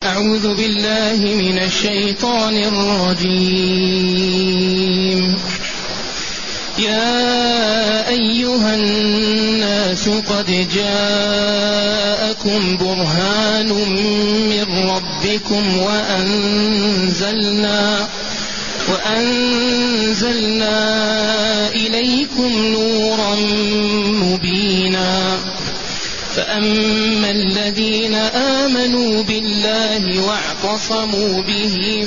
أعوذ بالله من الشيطان الرجيم. يا أيها الناس قد جاءكم برهان من ربكم وأنزلنا إليكم نورا مبينا. فأما الذين آمنوا بالله واعتصموا به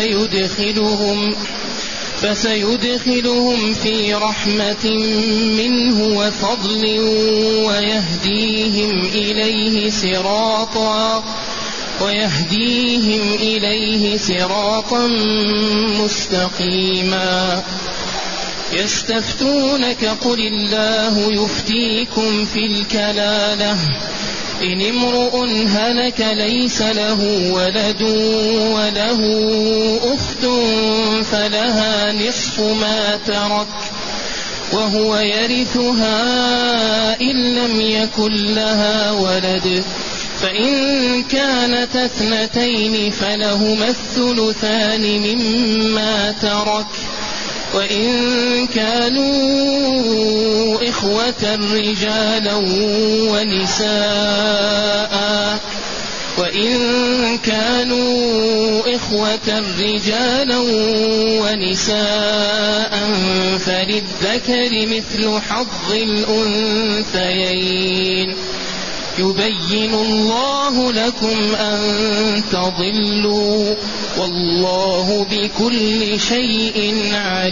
فسيدخلهم في رحمة منه وفضل ويهديهم إليه صراطا مستقيما. يستفتونك قل الله يفتيكم في الكلالة إن امرؤ هلك ليس له ولد وله أخت فلها نصف ما ترك وهو يرثها إن لم يكن لها ولد، فإن كانت اثنتين فلهما الثلثان مما ترك، وإن كانوا إخوة رجالا ونساء فللذكر مثل حظ الأنثيين. يبين الله لكم أن تضلوا والله بكل شيء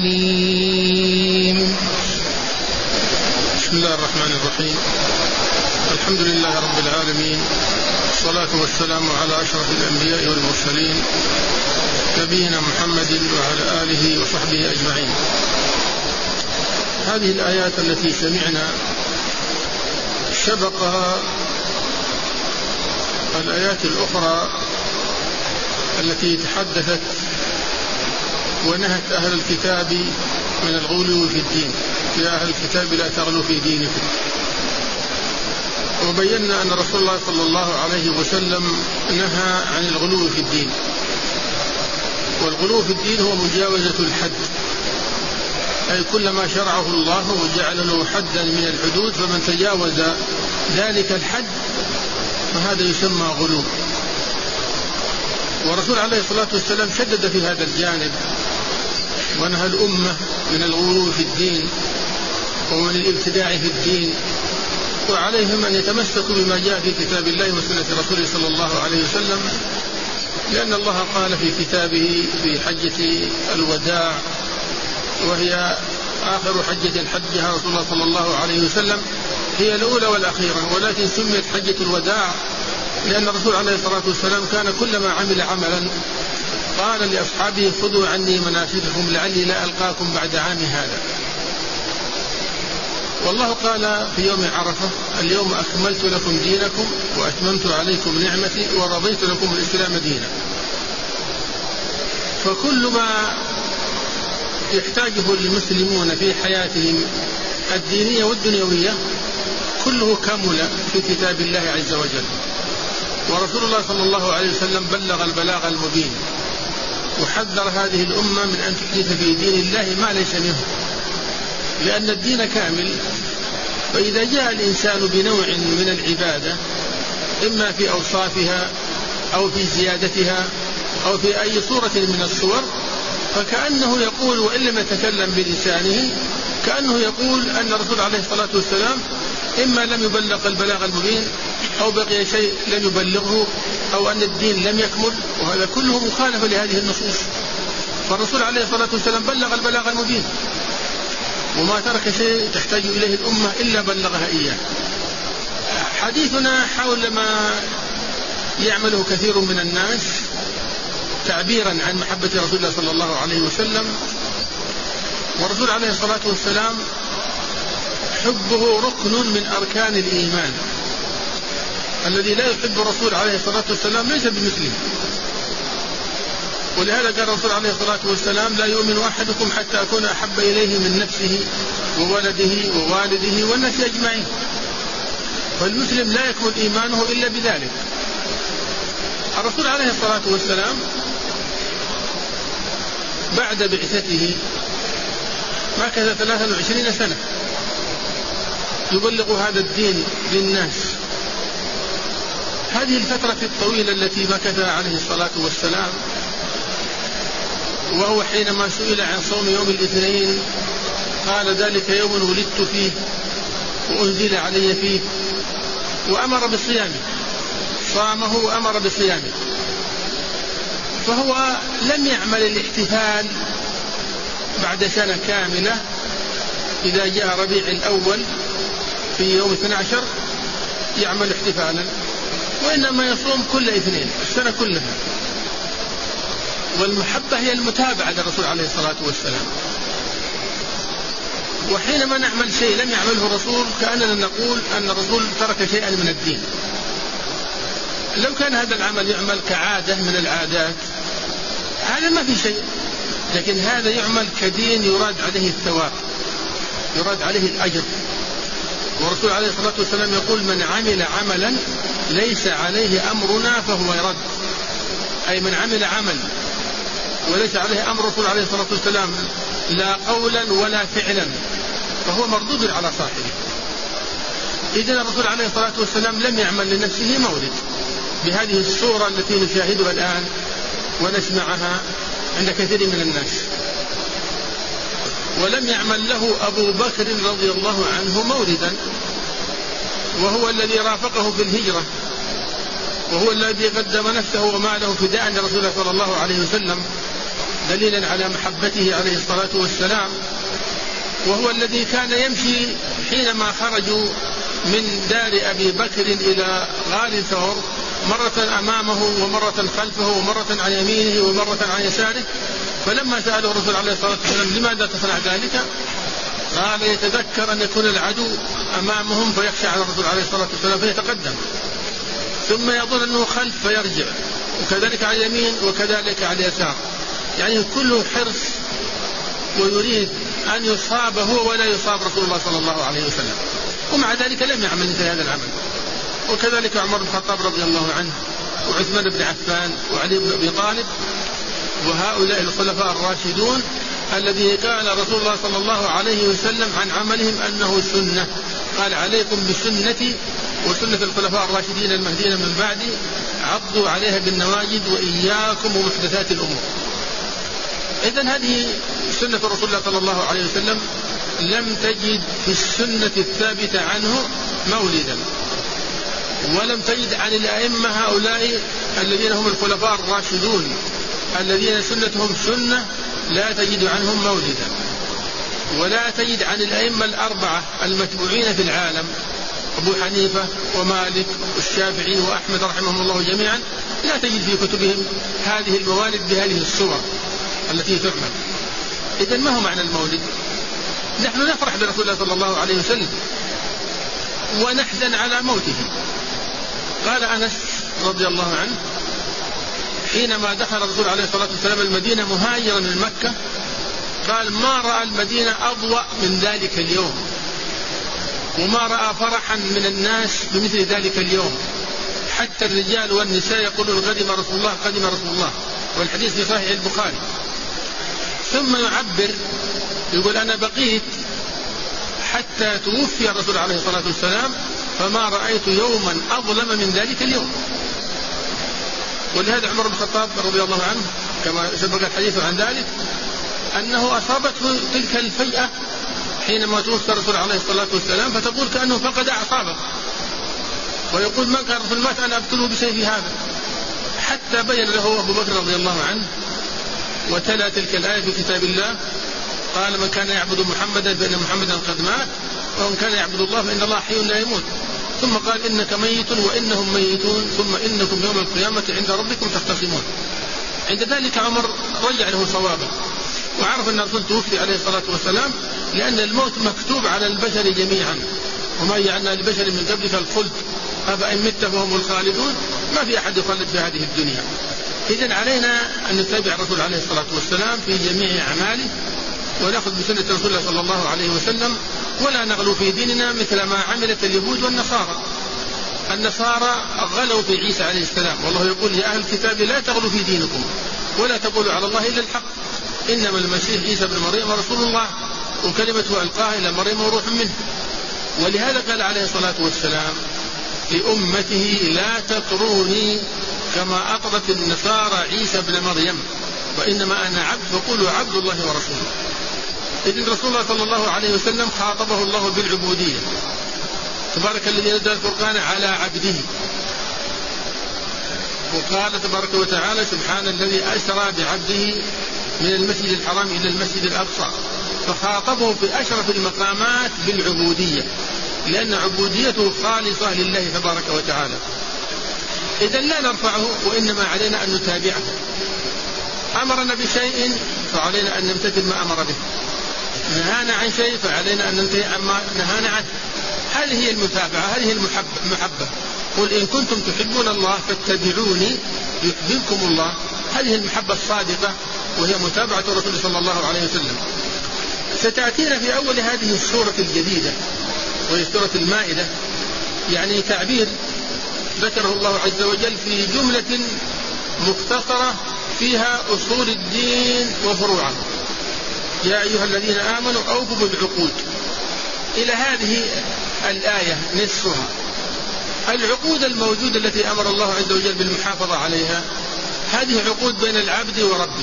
عليم. بسم الله الرحمن الرحيم. الحمد لله رب العالمين، والصلاة والسلام على أشرف الأنبياء والمرسلين نبينا محمد وعلى آله وصحبه أجمعين. هذه الآيات التي سمعنا سبقها الآيات الأخرى التي تحدثت ونهت أهل الكتاب من الغلو في الدين. يا أهل الكتاب لا تغلوا في دينكم. وبينا أن رسول الله صلى الله عليه وسلم نهى عن الغلو في الدين، والغلو في الدين هو مجاوزة الحد، أي كل ما شرعه الله وجعل له حدا من الحدود، فمن تجاوز ذلك الحد فهذا يسمى غلو. ورسول عليه الصلاة والسلام شدد في هذا الجانب ونهى الأمة من الغلو في الدين ومن الابتداع في الدين، وعليهم أن يتمسكوا بما جاء في كتاب الله وسنة رسوله صلى الله عليه وسلم، لأن الله قال في كتابه في حجة الوداع، وهي آخر حجة حجها رسول الله صلى الله عليه وسلم، هي الأولى والأخيرة، ولكن سميت حجة الوداع لأن الرسول عليه الصلاة والسلام كان كلما عمل عملا قال لأصحابه خذوا عني مناسككم لعلي لا ألقاكم بعد عام هذا. والله قال في يوم عرفة اليوم أكملت لكم دينكم وأتممت عليكم نعمتي ورضيت لكم الإسلام دينا. فكل ما يحتاجه المسلمون في حياتهم الدينية والدنيوية كله كامل في كتاب الله عز وجل. ورسول الله صلى الله عليه وسلم بلغ البلاغ المبين، وحذر هذه الأمة من أن تحدث في دين الله ما ليس منه، لأن الدين كامل. فإذا جاء الإنسان بنوع من العبادة إما في أوصافها أو في زيادتها أو في أي صورة من الصور، فكأنه يقول وإن لم يتكلم بلسانه كأنه يقول أن الرسول عليه الصلاة والسلام إما لم يبلغ البلاغ المبين أو بقي شيء لم يبلغه أو أن الدين لم يكمل، وهذا كله مخالف لهذه النصوص. فالرسول عليه الصلاة والسلام بلغ البلاغ المبين وما ترك شيء تحتاج إليه الأمة إلا بلغها إياه. حديثنا حول ما يعمله كثير من الناس تعبيرا عن محبة رسول الله صلى الله عليه وسلم. ورسول عليه الصلاة والسلام حبه ركن من أركان الإيمان. الذي لا يحب الرسول عليه الصلاة والسلام ليس بمسلم. ولهذا قال الرسول عليه الصلاة والسلام لا يؤمن أحدكم حتى أكون أحب إليه من نفسه وولده ووالده والناس أجمعين. فالمسلم لا يكمل إيمانه إلا بذلك. الرسول عليه الصلاة والسلام بعد بعثته مكث 23 سنة يبلغ هذا الدين للناس. هذه الفترة الطويلة التي مكث عليه الصلاة والسلام، وهو حينما سئل عن صوم يوم الاثنين قال ذلك يوم ولدت فيه وأنزل علي فيه، وأمر بصيامه، صامه وأمر بصيامه. فهو لم يعمل الاحتفال بعد سنة كاملة إذا جاء ربيع الأول في يوم 12 يعمل احتفالا، وإنما يصوم كل اثنين السنة كلها. والمحبة هي المتابعة للرسول عليه الصلاة والسلام. وحينما نعمل شيء لم يعمله الرسول كأننا نقول أن الرسول ترك شيئا من الدين. لو كان هذا العمل يعمل كعادة من العادات هذا ما في شيء، لكن هذا يعمل كدين يراد عليه الثواب، يراد عليه الأجر. والرسول عليه الصلاة والسلام يقول من عمل عملا ليس عليه أمرنا فهو يرد، أي من عمل عمل وليس عليه أمر الرسول عليه الصلاة والسلام لا قولا ولا فعلا فهو مردود على صاحبه. إذن الرسول عليه الصلاة والسلام لم يعمل لنفسه مولد بهذه الصورة التي نشاهدها الآن ونسمعها عند كثير من الناس. ولم يعمل له أبو بكر رضي الله عنه مولدا، وهو الذي رافقه في الهجرة، وهو الذي قدم نفسه وماله فداء لرسول الله صلى الله عليه وسلم دليلا على محبته عليه الصلاة والسلام. وهو الذي كان يمشي حينما خرجوا من دار أبي بكر إلى غار ثور مرة أمامه ومرة خلفه ومرة عن يمينه ومرة عن يساره. فلما سأله الرسول عليه الصلاة والسلام لماذا تصنع ذلك قال يتذكر أن يكون العدو أمامهم فيخشى على الرسول عليه الصلاة والسلام فيتقدم، ثم يظن أنه خلف فيرجع، وكذلك على اليمين وكذلك على اليسار، يعني كله حرص ويريد أن يصاب هو ولا يصاب رسول الله صلى الله عليه وسلم. ومع ذلك لم يعمل مثل هذا العمل. وكذلك عمر بن الخطاب رضي الله عنه وعثمان بن عفان وعلي بن أبي طالب وهؤلاء الخلفاء الراشدون الذي قال رسول الله صلى الله عليه وسلم عن عملهم أنه سنة، قال عليكم بسنتي وسنة الخلفاء الراشدين المهديين من بعدي عضوا عليها بالنواجذ وإياكم ومحدثات الأمور. إذن هذه سنة رسول الله صلى الله عليه وسلم لم تجد في السنة الثابتة عنه مولدا، ولم تجد عن الأئمة هؤلاء الذين هم الخلفاء الراشدون الذين سنتهم سنة لا تجد عنهم مولدا. ولا تجد عن الأئمة الأربعة المتبوعين في العالم أبو حنيفة ومالك والشافعي وأحمد رحمهم الله جميعا لا تجد في كتبهم هذه الموالد بهذه الصور التي تعمل. إذن ما هو معنى المولد؟ نحن نفرح برسول الله صلى الله عليه وسلم ونحزن على موته. قال أنس رضي الله عنه حينما دخل الرسول عليه الصلاة والسلام المدينة مهاجرا من مكة قال ما رأى المدينة أضوأ من ذلك اليوم، وما رأى فرحا من الناس بمثل ذلك اليوم، حتى الرجال والنساء يقولون قدم رسول الله قدم رسول الله، والحديث في صحيح البخاري. ثم يعبر يقول أنا بقيت حتى توفي الرسول عليه الصلاة والسلام فما رأيت يوما أظلم من ذلك اليوم. ولهذا عمر بن الخطاب رضي الله عنه كما سبق الحديث عن ذلك أنه أصابته تلك الفيئة حينما توفي الرسول عليه الصلاة والسلام، فتقول كأنه فقد أعصابه، ويقول ما كان الرسول مات أنا أقتله بسيفي هذا، حتى بين له أبو بكر رضي الله عنه وتلا تلك الآية في كتاب الله قال من كان يعبد محمدا فإن محمدا قد مات ومن كان يعبد الله فإن الله حي لا يموت، ثم قال إنك ميت وإنهم ميتون ثم إنكم يوم القيامة عند ربكم تختصمون. عند ذلك عمر رجع له صوابه وعرف أن الرسول توفي عليه الصلاة والسلام، لأن الموت مكتوب على البشر جميعا، وما جعلنا لبشر من قبلك الخلد أفإن مت فهم الخالدون، ما في أحد يخلد في هذه الدنيا. إذن علينا أن نتبع الرسول عليه الصلاة والسلام في جميع أعماله ونأخذ بسنة رسول الله صلى الله عليه وسلم، ولا نغلو في ديننا مثل ما عملت اليهود والنصارى. النصارى غلوا في عيسى عليه السلام، والله يقول يا أهل الكتاب لا تغلوا في دينكم ولا تقولوا على الله إلا الحق، إنما المسيح عيسى بن مريم رسول الله وكلمته ألقاها إلى مريم وروح منه. ولهذا قال عليه الصلاة والسلام لأمته لا تطروني كما أطرت النصارى عيسى بن مريم، وإنما أنا عبد فقولوا عبد الله ورسوله. إذن رسول الله صلى الله عليه وسلم خاطبه الله بالعبودية، تبارك الذي نزل الفرقان على عبده، وقال تبارك وتعالى سبحان الذي أسرى بعبده من المسجد الحرام إلى المسجد الأقصى، فخاطبه في أشرف المقامات بالعبودية، لأن عبوديته خالصة لله تبارك وتعالى. إذن لا نرفعه، وإنما علينا أن نتابعه. أمرنا بشيء فعلينا أن نمتثل ما أمر به، نهانا عن شيء فعلينا أن ننتهي عما نهانا عنه. هذه هي المتابعة، هذه المحبة. قل إن كنتم تحبون الله فاتبعوني يحببكم الله. هذه المحبة الصادقة، وهي متابعة الرسول صلى الله عليه وسلم. ستأتينا في أول هذه السورة الجديدة وهي سورة المائدة يعني تعبير ذكره الله عز وجل في جملة مختصرة فيها أصول الدين وفروعه. يا أيها الذين آمنوا أوفوا بالعقود، إلى هذه الآية نصفها. العقود الموجودة التي أمر الله عز وجل بالمحافظة عليها هذه عقود بين العبد وربه،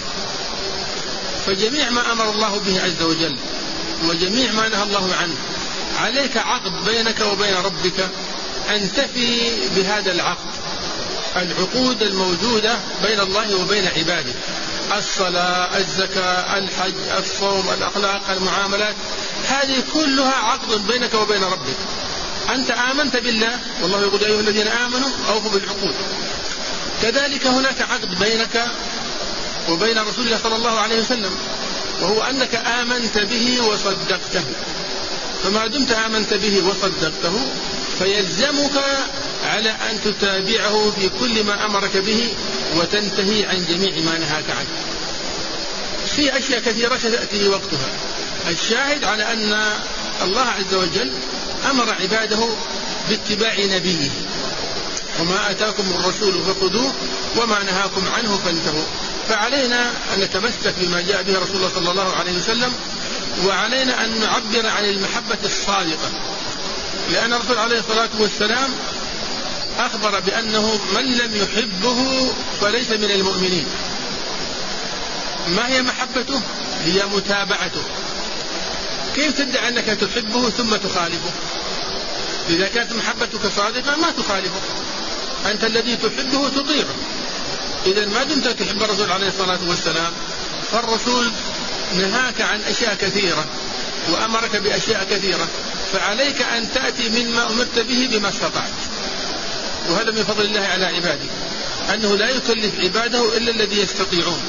فجميع ما أمر الله به عز وجل وجميع ما نهى الله عنه عليك عقد بينك وبين ربك أن تفي بهذا العقد. العقود الموجودة بين الله وبين عباده، الصلاة، الزكاة، الحج، الصوم، الأخلاق، المعاملات، هذه كلها عقد بينك وبين ربك. أنت آمنت بالله، والله يقول يا أيها الذين آمنوا أوفوا بالعقود. كذلك هناك عقد بينك وبين رسول الله صلى الله عليه وسلم، وهو أنك آمنت به وصدقته. فما دمت آمنت به وصدقته فيلزمك على أن تتابعه في كل ما أمرك به وتنتهي عن جميع ما نهاك عنه. في أشياء كثيرة ستأتي وقتها. الشاهد على أن الله عز وجل أمر عباده باتباع نبيه، وما أتاكم الرسول فخذوه وما نهاكم عنه فانتهوا. فعلينا أن نتمسك بما جاء به رسول الله صلى الله عليه وسلم، وعلينا أن نعبر عن المحبة الصادقة، لأن الرسول عليه الصلاة والسلام أخبر بأنه من لم يحبه فليس من المؤمنين. ما هي محبته؟ هي متابعته. كيف تدعي أنك تحبه ثم تخالفه؟ إذا كانت محبتك صادقة ما تخالفه، أنت الذي تحبه تطيعه. إذا ما دمت تحب الرسول عليه الصلاة والسلام فالرسول نهاك عن أشياء كثيرة وأمرك بأشياء كثيرة، فعليك أن تأتي مما أمرت به بما استطعت. وهذا من فضل الله على عباده، أنه لا يكلف عباده إلا الذي يستطيعون،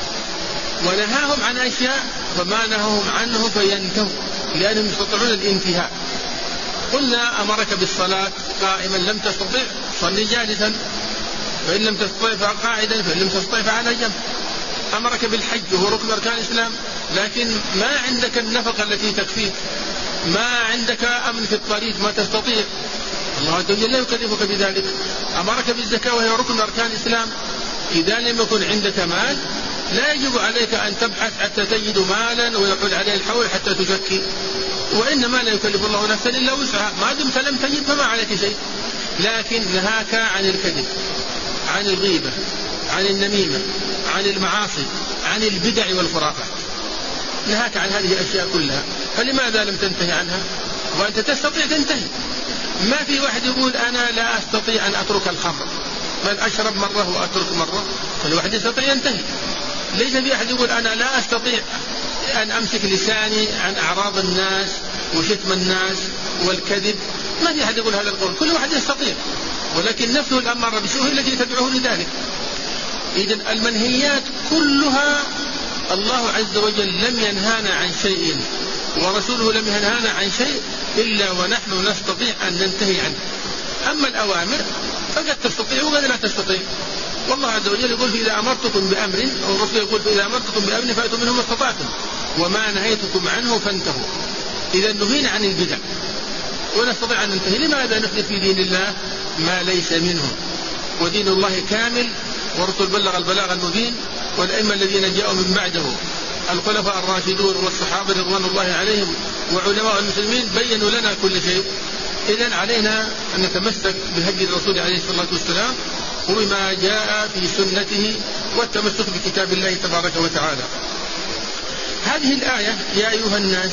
ونهاهم عن أشياء فما نهاهم عنه فينتهوا لأنهم يستطيعون الانتهاء. قلنا أمرك بالصلاة قائما، لم تستطيع صلي جالسا، فإن لم تستطيع فقاعدا، فإن لم تستطيع فعلى جنب. أمرك بالحج وهو ركن أركان الإسلام، لكن ما عندك النفقة التي تكفيك، ما عندك أمن في الطريق، ما تستطيع، الله عز وجل لا يكلفك بذلك. أمرك بالزكاة وهي ركن أركان الإسلام، إذا لم يكن عندك مال لا يجب عليك أن تبحث حتى تجد مالا ويحول عليه الحول حتى تزكي، وإنما لا يكلف الله نفسا إلا وسعها. ما دمت لم تجد فما عليك شيء. لكن نهاك عن الكذب، عن الغيبة، عن النميمة، عن المعاصي، عن البدع والخرافات، نهاك عن هذه الأشياء كلها. فلماذا لم تنتهي عنها وأنت تستطيع تنتهي؟ ما في واحد يقول أنا لا أستطيع أن أترك الخمر، بل أشرب مرة وأترك مرة، فالواحد يستطيع ينتهي. ليس في أحد يقول أنا لا أستطيع أن أمسك لساني عن أعراض الناس وشتم الناس والكذب، ما في أحد يقول هذا القول، كل واحد يستطيع، ولكن نفسه الأمارة بالسوء التي تدعوه لذلك. إذن المنهيات كلها الله عز وجل لم ينهانا عن شيء ورسوله لم ينهانا عن شيء إلا ونحن نستطيع أن ننتهي عنه. أما الأوامر فقد تستطيع وقد لا تستطيع. والله عز وجل يقول فإذا أمرتكم بأمر، أو الرسول يقول فإذا أمرتكم بأمر فأتوا منه ما استطعتم وما نهيتكم عنه فانتهوا. إذا نهينا عن البدع ونستطيع أن ننتهي. لماذا نحدث في دين الله ما ليس منه، ودين الله كامل، ورسول بلغ البلاغ المبين، والأئمة الذين جاءوا من بعده الخلفاء الراشدون والصحابة رضوان الله عليهم وعلماء المسلمين بيّنوا لنا كل شيء. إذن علينا أن نتمسك بهدي الرسول عليه الصلاة والسلام وبما جاء في سنته والتمسك بكتاب الله تبارك وتعالى. هذه الآية يا أيها الناس،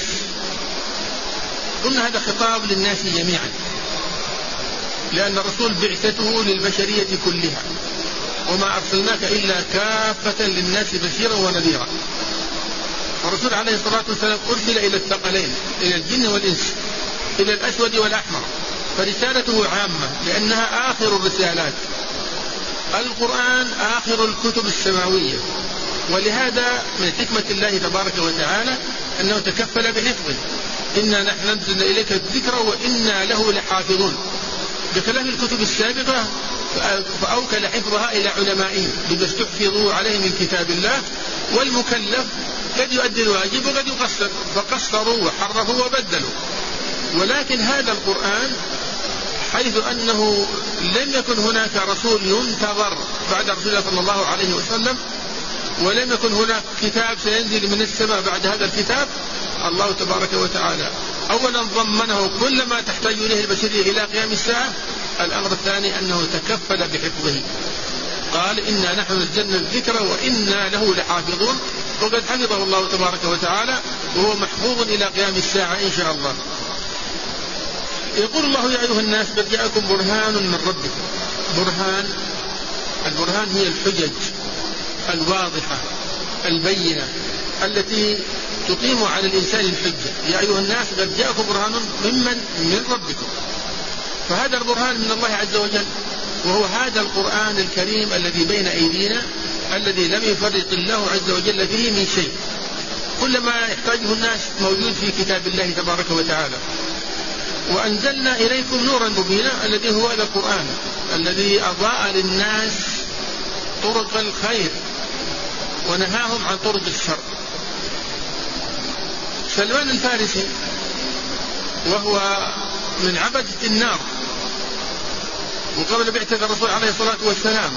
قلنا هذا خطاب للناس جميعا، لأن الرسول بعثته للبشرية كلها، وما أرسلناك إلا كافة للناس بشيرا ونذيرا. الرسول عليه الصلاة والسلام أرسل إلى الثقلين، إلى الجن والإنس، إلى الأسود والأحمر، فرسالته عامة لأنها آخر الرسالات. القرآن آخر الكتب السماوية، ولهذا من حكمة الله تبارك وتعالى أنه تكفل بحفظه. إنا نحن ننزل إليك الذكر وإنا له لحافظون، بخلاف الكتب السابقة فأوكل حفظها إلى علمائهم بما استحفظوا عليه من كتاب الله، والمكلف قد يؤدي الواجب وقد يقصر، فقصروا وحرفوا وبدلوا. ولكن هذا القرآن حيث أنه لم يكن هناك رسول ينتظر بعد رسول الله صلى الله عليه وسلم، ولم يكن هناك كتاب سينزل من السماء بعد هذا الكتاب، الله تبارك وتعالى أولا ضمنه كل ما تحتاج إليه البشرية إلى قيام الساعة. الأمر الثاني أنه تكفل بحفظه، قال إنا نحن نزلنا الذكر وإنا له لحافظون، وقد حفظه الله تبارك وتعالى وهو محفوظ إلى قيام الساعة إن شاء الله. يقول الله يا أيها الناس قد جاءكم برهان من ربكم. البرهان هي الحجج الواضحة البينة التي تقيم على الإنسان الحجة. يا أيها الناس قد جاءكم برهان من ربكم، فهذا البرهان من الله عز وجل، وهو هذا القرآن الكريم الذي بين أيدينا، الذي لم يفرق الله عز وجل فيه من شيء. كل ما يحتاجه الناس موجود في كتاب الله تبارك وتعالى. وأنزلنا إليكم نورا مبينا، الذي هو هذا القرآن الذي أضاء للناس طرق الخير ونهاهم عن طرق الشر. سلمان الفارسي وهو من عبدة النار، وقبل بعثة الرسول عليه الصلاة والسلام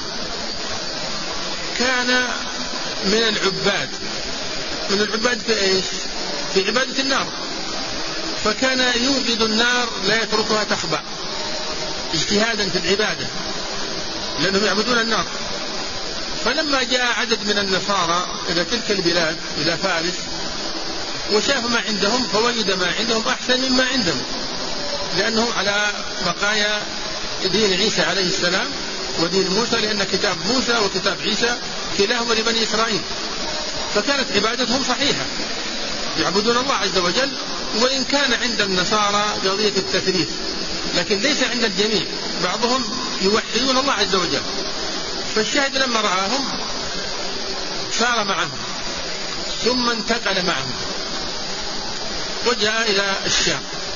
كان من العباد في إيش؟ في عبادة النار، فكان يوقد النار لا يتركها تخبأ اجتهادا في العبادة، لأنهم يعبدون النار. فلما جاء عدد من النصارى إلى تلك البلاد إلى فارس وشاف ما عندهم، فوجد ما عندهم أحسن مما عندهم، لأنهم على بقايا دين عيسى عليه السلام ودين موسى، لأن كتاب موسى وكتاب عيسى كلاهما لبني إسرائيل. فكانت عبادتهم صحيحة، يعبدون الله عز وجل، وإن كان عند النصارى قضية التثليث، لكن ليس عند الجميع، بعضهم يوحدون الله عز وجل. فالشاهد لما رآهم سار معهم ثم انتقل معهم وجاء إلى الشام،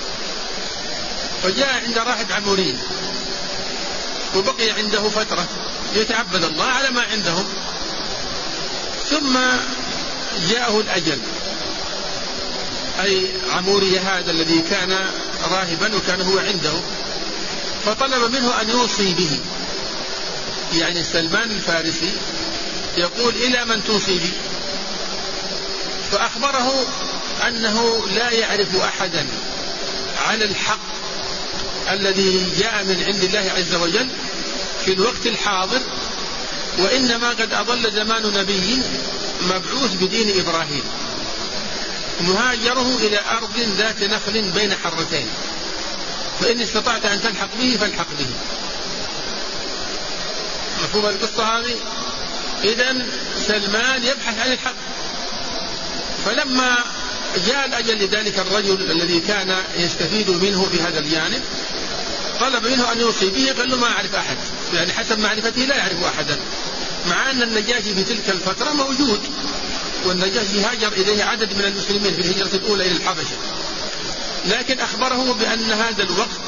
فجاء عند راهب عموري وبقي عنده فترة يتعبد الله على ما عندهم، ثم جاءه الأجل. أي عموري هذا الذي كان راهبا وكان هو عنده، فطلب منه أن يوصي به. يعني سلمان الفارسي يقول إلى من توصي بي؟ فأخبره أنه لا يعرف أحدا على الحق الذي جاء من عند الله عز وجل في الوقت الحاضر، وإنما قد أضل زمان نبي مبعوث بدين إبراهيم مهاجره إلى أرض ذات نخل بين حرتين، فإن استطعت أن تلحق به فالحق به. مفهوم القصة هذه؟ إذن سلمان يبحث عن الحق. فلما جاء الأجل لذلك الرجل الذي كان يستفيد منه في هذا الجانب، طلب منه أن يوصي به. قال له ما أعرف أحد، يعني حسب معرفته لا يعرف أحدا، مع أن النجاشي في تلك الفترة موجود، والنجاشي هاجر إليه عدد من المسلمين في الهجرة الأولى إلى الحبشة، لكن أخبره بأن هذا الوقت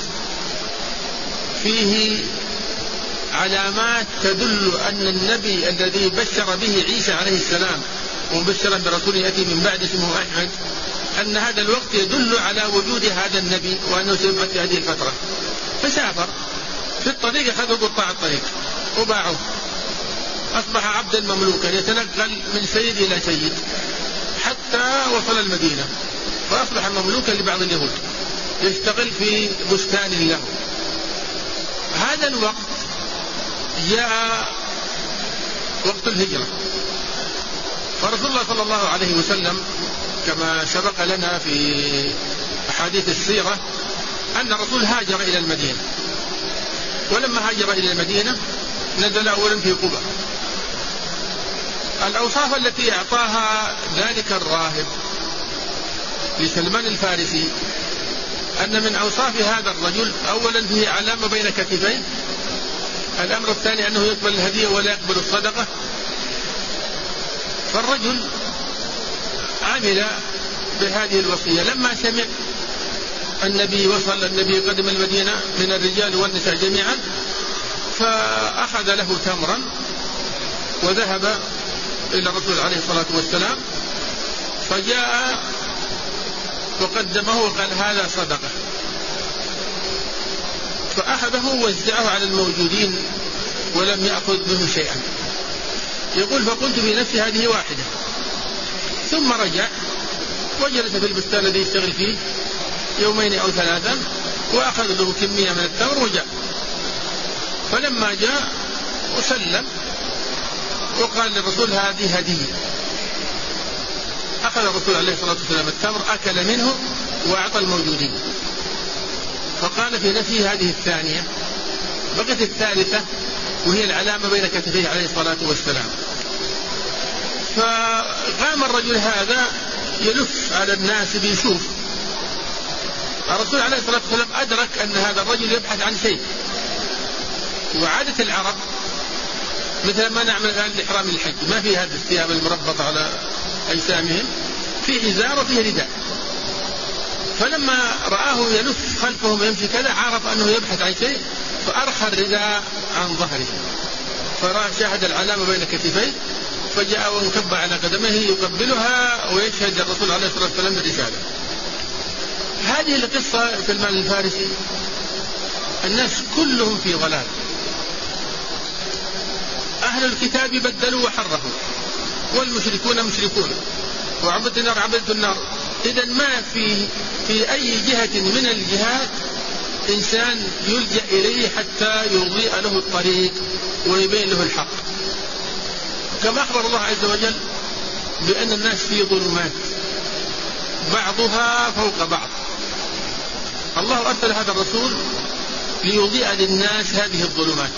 فيه علامات تدل أن النبي الذي بشر به عيسى عليه السلام ومبشرا برسول يأتي من بعد اسمه أحمد، أن هذا الوقت يدل على وجود هذا النبي وأنه سيبقى في هذه الفترة. فسافر في الطريق أخذوا قطاع الطريق وباعوه، أصبح عبدا مملوكا يتنقل من سيد إلى سيد حتى وصل المدينة، فأصبح مملوكا لبعض اليهود يشتغل في بستان له. هذا الوقت جاء وقت الهجرة، فرسول الله صلى الله عليه وسلم كما سبق لنا في أحاديث السيرة أن الرسول هاجر إلى المدينة، ولما هاجر إلى المدينة نزل أولا في قباء. الأوصاف التي أعطاها ذلك الراهب لسلمان الفارسي أن من أوصاف هذا الرجل أولا فيه علامة بين كتفيه، الأمر الثاني أنه يقبل الهدية ولا يقبل الصدقة. فالرجل عمل بهذه الوصية. لما سمع النبي وصل، النبي قدم المدينة من الرجال والنساء جميعا، فأخذ له تمرا وذهب إلى الرسول عليه الصلاة والسلام، فجاء وقدمه وقال هذا صدقة، فأخذه ووزعه على الموجودين ولم يأخذ منه شيئا. يقول فقلت في نفسي هذه واحدة، ثم رجع وجلس في البستان الذي يشتغل فيه يومين أو ثلاثا، وأخذ له كمية من التمر وجاء. فلما جاء وسلم وقال للرسول هذه هدية، أخذ الرسول عليه الصلاة والسلام التمر أكل منه وأعطى الموجودين، فقال في نفسه هذه الثانية. بقت الثالثة وهي العلامة بين كتفيه عليه الصلاة والسلام. فقام الرجل هذا يلف على الناس بيشوف. الرسول عليه الصلاة والسلام أدرك أن هذا الرجل يبحث عن شيء، وعادة العرب مثل ما نعمل الآن لإحرام الحج ما في هذه الثياب المربطة على أجسامهم، في إزار وفي رداء. فلما رآه يلف خلفهم يمشي كذا عرف أنه يبحث عن شيء، فأرخى الرداء عن ظهره، فرأى شاهد العلامة بين كتفيه، فجاء وانكب على قدمه يقبلها ويشهد الرسول عليه الصلاة والسلام بالرسالة. هذه القصة في سلمان الفارسي الناس كلهم في ضلال، أهل الكتاب بدلوا وحرفوا، والمشركون مشركون، وعبدة النار عبدة النار. إذا ما في أي جهة من الجهات إنسان يلجأ إليه حتى يضيء له الطريق ويبين له الحق. كما أخبر الله عز وجل بأن الناس في ظلمات بعضها فوق بعض. الله أرسل هذا الرسول ليضيء للناس هذه الظلمات،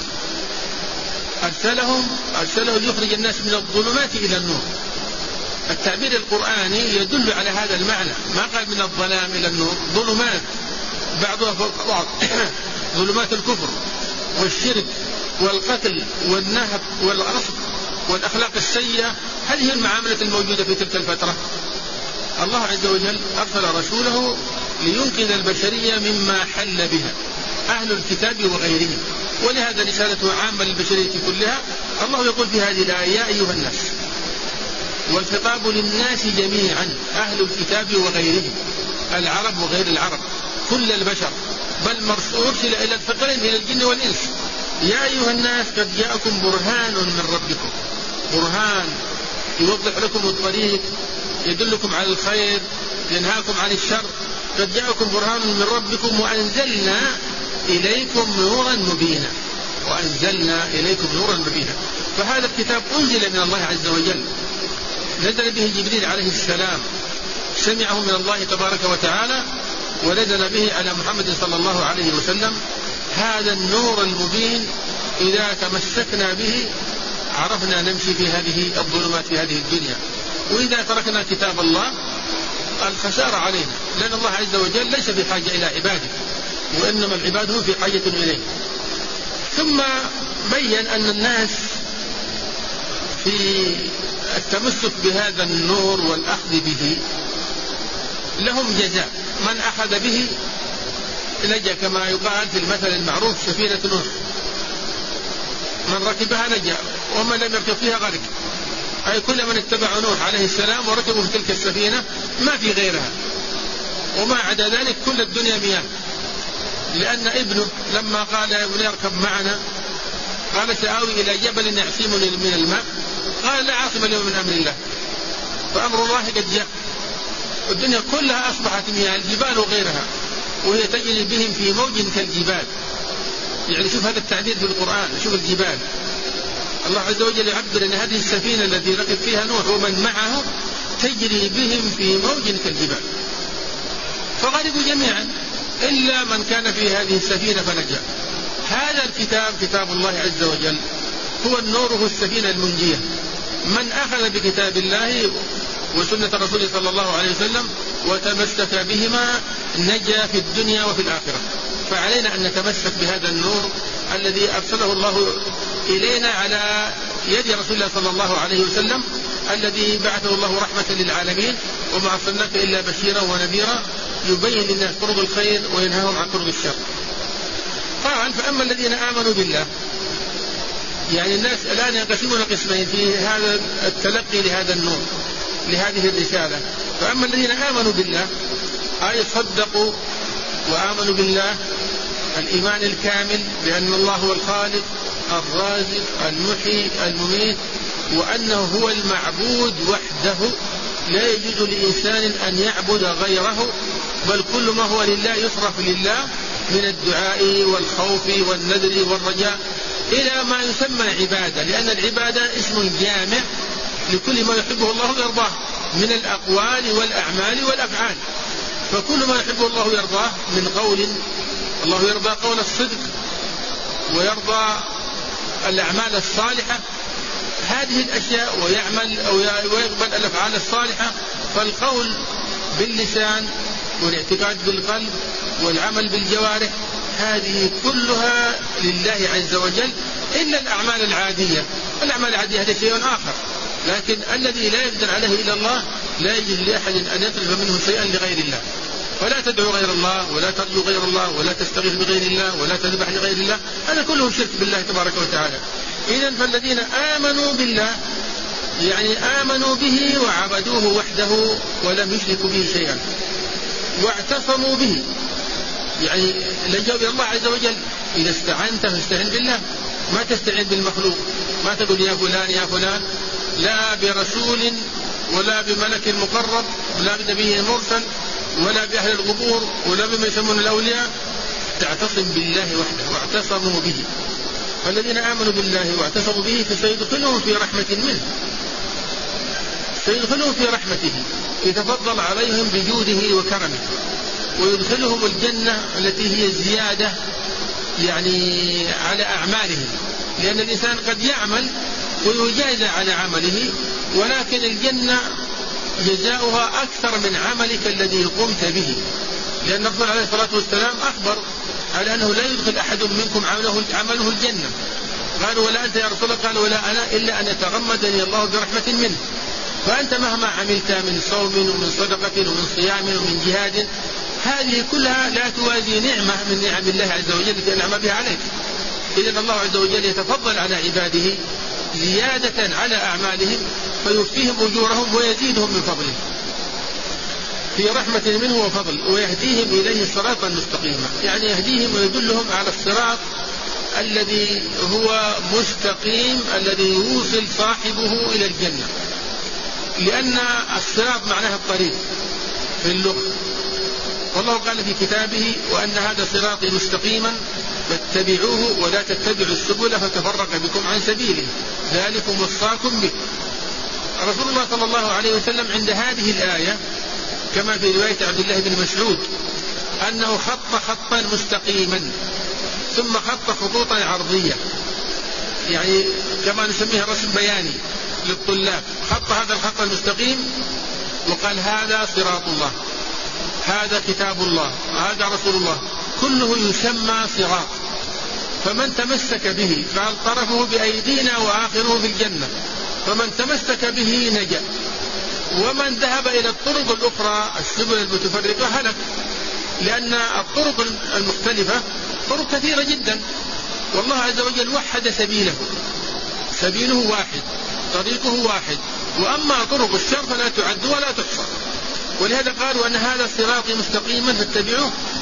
أرسله ليخرج الناس من الظلمات إلى النور. التعبير القرآني يدل على هذا المعنى، ما قال من الظلام إلى النور، ظلمات بعضها فوق بعض ظلمات الكفر والشرك والقتل والنهب والغصب والأخلاق السيئة. هذه المعاملة الموجودة في تلك الفترة. الله عز وجل أرسل رسوله لينقذ البشرية مما حل بها أهل الكتاب وغيرهم، ولهذا رسالته عامة للبشرية كلها. الله يقول في هذه الآية يا أيها الناس، والخطاب للناس جميعا، أهل الكتاب وغيرهم، العرب وغير العرب، كل البشر، بل أرسل إلى الثقلين إلى الجن والإنس. يا أيها الناس قد جاءكم برهان من ربكم، برهان يوضح لكم الطريق، يدلكم على الخير، ينهاكم عن الشر. قد جاءكم برهان من ربكم وأنزلنا إليكم نورا مبينا، وأنزلنا إليكم نورا مبينا. فهذا الكتاب أنزل من الله عز وجل، نزل به جبريل عليه السلام، سمعه من الله تبارك وتعالى، ونزل به على محمد صلى الله عليه وسلم. هذا النور المبين إذا تمسكنا به عرفنا نمشي في هذه الظلمات في هذه الدنيا، وإذا تركنا كتاب الله الخسارة علينا، لأن الله عز وجل ليس في حاجة إلى عباده، وإنما العباد هم في حاجة إليه. ثم بين أن الناس في التمسك بهذا النور والأخذ به لهم جزاء. من أخذ به نجا، كما يقال في المثل المعروف سفينة نوح، من ركبها نجا ومن لم يركب فيها غرق. أي كل من اتبع نوح عليه السلام وركبوا في تلك السفينة ما في غيرها، وما عدا ذلك كل الدنيا مياه. لأن ابنه لما قال يا ابني اركب معنا قال سآوي إلى جبل يعصمني من الماء، قال لا عاصم اليوم من أمر الله، فأمر الله قد جاء، والدنيا كلها أصبحت مياه، الجبال وغيرها، وهي تجري بهم في موج كالجبال. يعني شوف هذا التعبير في القرآن، شوف الجبال. الله عز وجل يعبر أن هذه السفينة التي ركب فيها نوح ومن معه تجري بهم في موج كالجبال، فغرقوا جميعا إلا من كان في هذه السفينة فنجا. هذا الكتاب كتاب الله عز وجل هو النور، هو السفينة المنجية. من أخذ بكتاب الله وسنة رسوله صلى الله عليه وسلم وتمسك بهما نجا في الدنيا وفي الآخرة. فعلينا أن نتمسك بهذا النور الذي أرسله الله إلينا على يد رسول الله صلى الله عليه وسلم، الذي بعثه الله رحمة للعالمين، وما أرسلناك إلا بشيرا ونذيرا، يبين للناس طرق الخير وينهاهم عن طرق الشر. قال فأما الذين آمنوا بالله، يعني الناس الآن ينقسمون قسمين في هذا التلقي لهذا النور، لهذه الرسالة. فأما الذين آمنوا بالله أي صدقوا وآمنوا بالله الإيمان الكامل بأن الله هو الخالق الرازق المحيي المميت، وأنه هو المعبود وحده، لا يجوز لإنسان أن يعبد غيره، بل كل ما هو لله يصرف لله من الدعاء والخوف والنذر والرجاء إلى ما يسمى عبادة، لأن العبادة اسم جامع لكل ما يحبه الله ويرضاه من الأقوال والأعمال والأفعال. فكل ما يحبه الله ويرضاه من قول، الله يرضى قول الصدق ويرضى الأعمال الصالحة، هذه الأشياء، ويعمل أو ويقبل الأفعال الصالحة. فالقول باللسان والاعتقاد بالقلب والعمل بالجوارح هذه كلها لله عز وجل، إلا الأعمال العادية. الأعمال العادية هذا شيء آخر، لكن الذي لا يقدر عليه إلا الله لا يجوز لأحد أن يطلب منه شيئا لغير الله. فلا تدعو غير الله، ولا ترجو غير الله، ولا تستغيث بغير الله، ولا تذبح لغير الله، هذا كله شرك بالله تبارك وتعالى. إذن فالذين آمنوا بالله يعني آمنوا به وعبدوه وحده ولم يشركوا به شيئا، واعتصموا به، يعني لجوا إلى الله عز وجل. إذا استعنت فاستعن بالله، ما تستعين بالمخلوق، ما تقول يا فلان يا فلان، لا برسول ولا بملك مقرب ولا بنبي مرسل ولا بأهل القبور ولا بما يسمون الأولياء، تعتصم بالله وحده واعتصموا به. فالذين آمنوا بالله واعتصموا به فسيدخلهم في رحمة منه، سيدخلهم في رحمته، يتفضل عليهم بجوده وكرمه، ويدخلهم الجنة التي هي الزيادة يعني على أعمالهم، لأن الإنسان قد يعمل ويجازى على عمله، ولكن الجنة جزاؤها أكثر من عملك الذي قمت به، لأن الرسول عليه الصلاة والسلام أخبر على أنه لا يدخل أحد منكم عمله الجنة. قالوا ولا أنت يا رسول الله؟ قال ولا أنا إلا أن يتغمدني الله برحمة منه. فأنت مهما عملت من صوم ومن صدقة ومن صيام ومن جهاد، هذه كلها لا توازي نعمة من نعم الله عز وجل التي أنعم بها عليك. إذن الله عز وجل يتفضل على عباده زيادة على أعمالهم فيوفيهم أجورهم ويزيدهم من فضله في رحمة منه وفضل، ويهديهم إليه صراطا مستقيما، يعني يهديهم ويدلهم على الصراط الذي هو مستقيم، الذي يوصل صاحبه إلى الجنة. لأن الصراط معناه الطريق في اللغة، والله قال في كتابه وأن هذا صراطي مستقيما فاتبعوه ولا تتبعوا السبل فتفرق بكم عن سبيله ذلكم وصاكم به. رسول الله صلى الله عليه وسلم عند هذه الآية كما في رواية عبد الله بن مسعود أنه خط خطا مستقيما ثم خط خطوطا عرضية، يعني كما نسميها رسم بياني للطلاب، خط هذا الخط المستقيم وقال هذا صراط الله، هذا كتاب الله، هذا رسول الله، كله يسمى صراط. فمن تمسك به فعل طرفه بأيدينا وآخره في الجنة، فمن تمسك به نجا، ومن ذهب إلى الطرق الأخرى السبل المتفرقة هلك، لأن الطرق المختلفة طرق كثيرة جدا، والله عز وجل وحد سبيله، سبيله واحد، طريقه واحد، وأما طرق الشر فلا تعد ولا تحصى. ولهذا قالوا أن هذا صراطي مستقيما فاتبعوه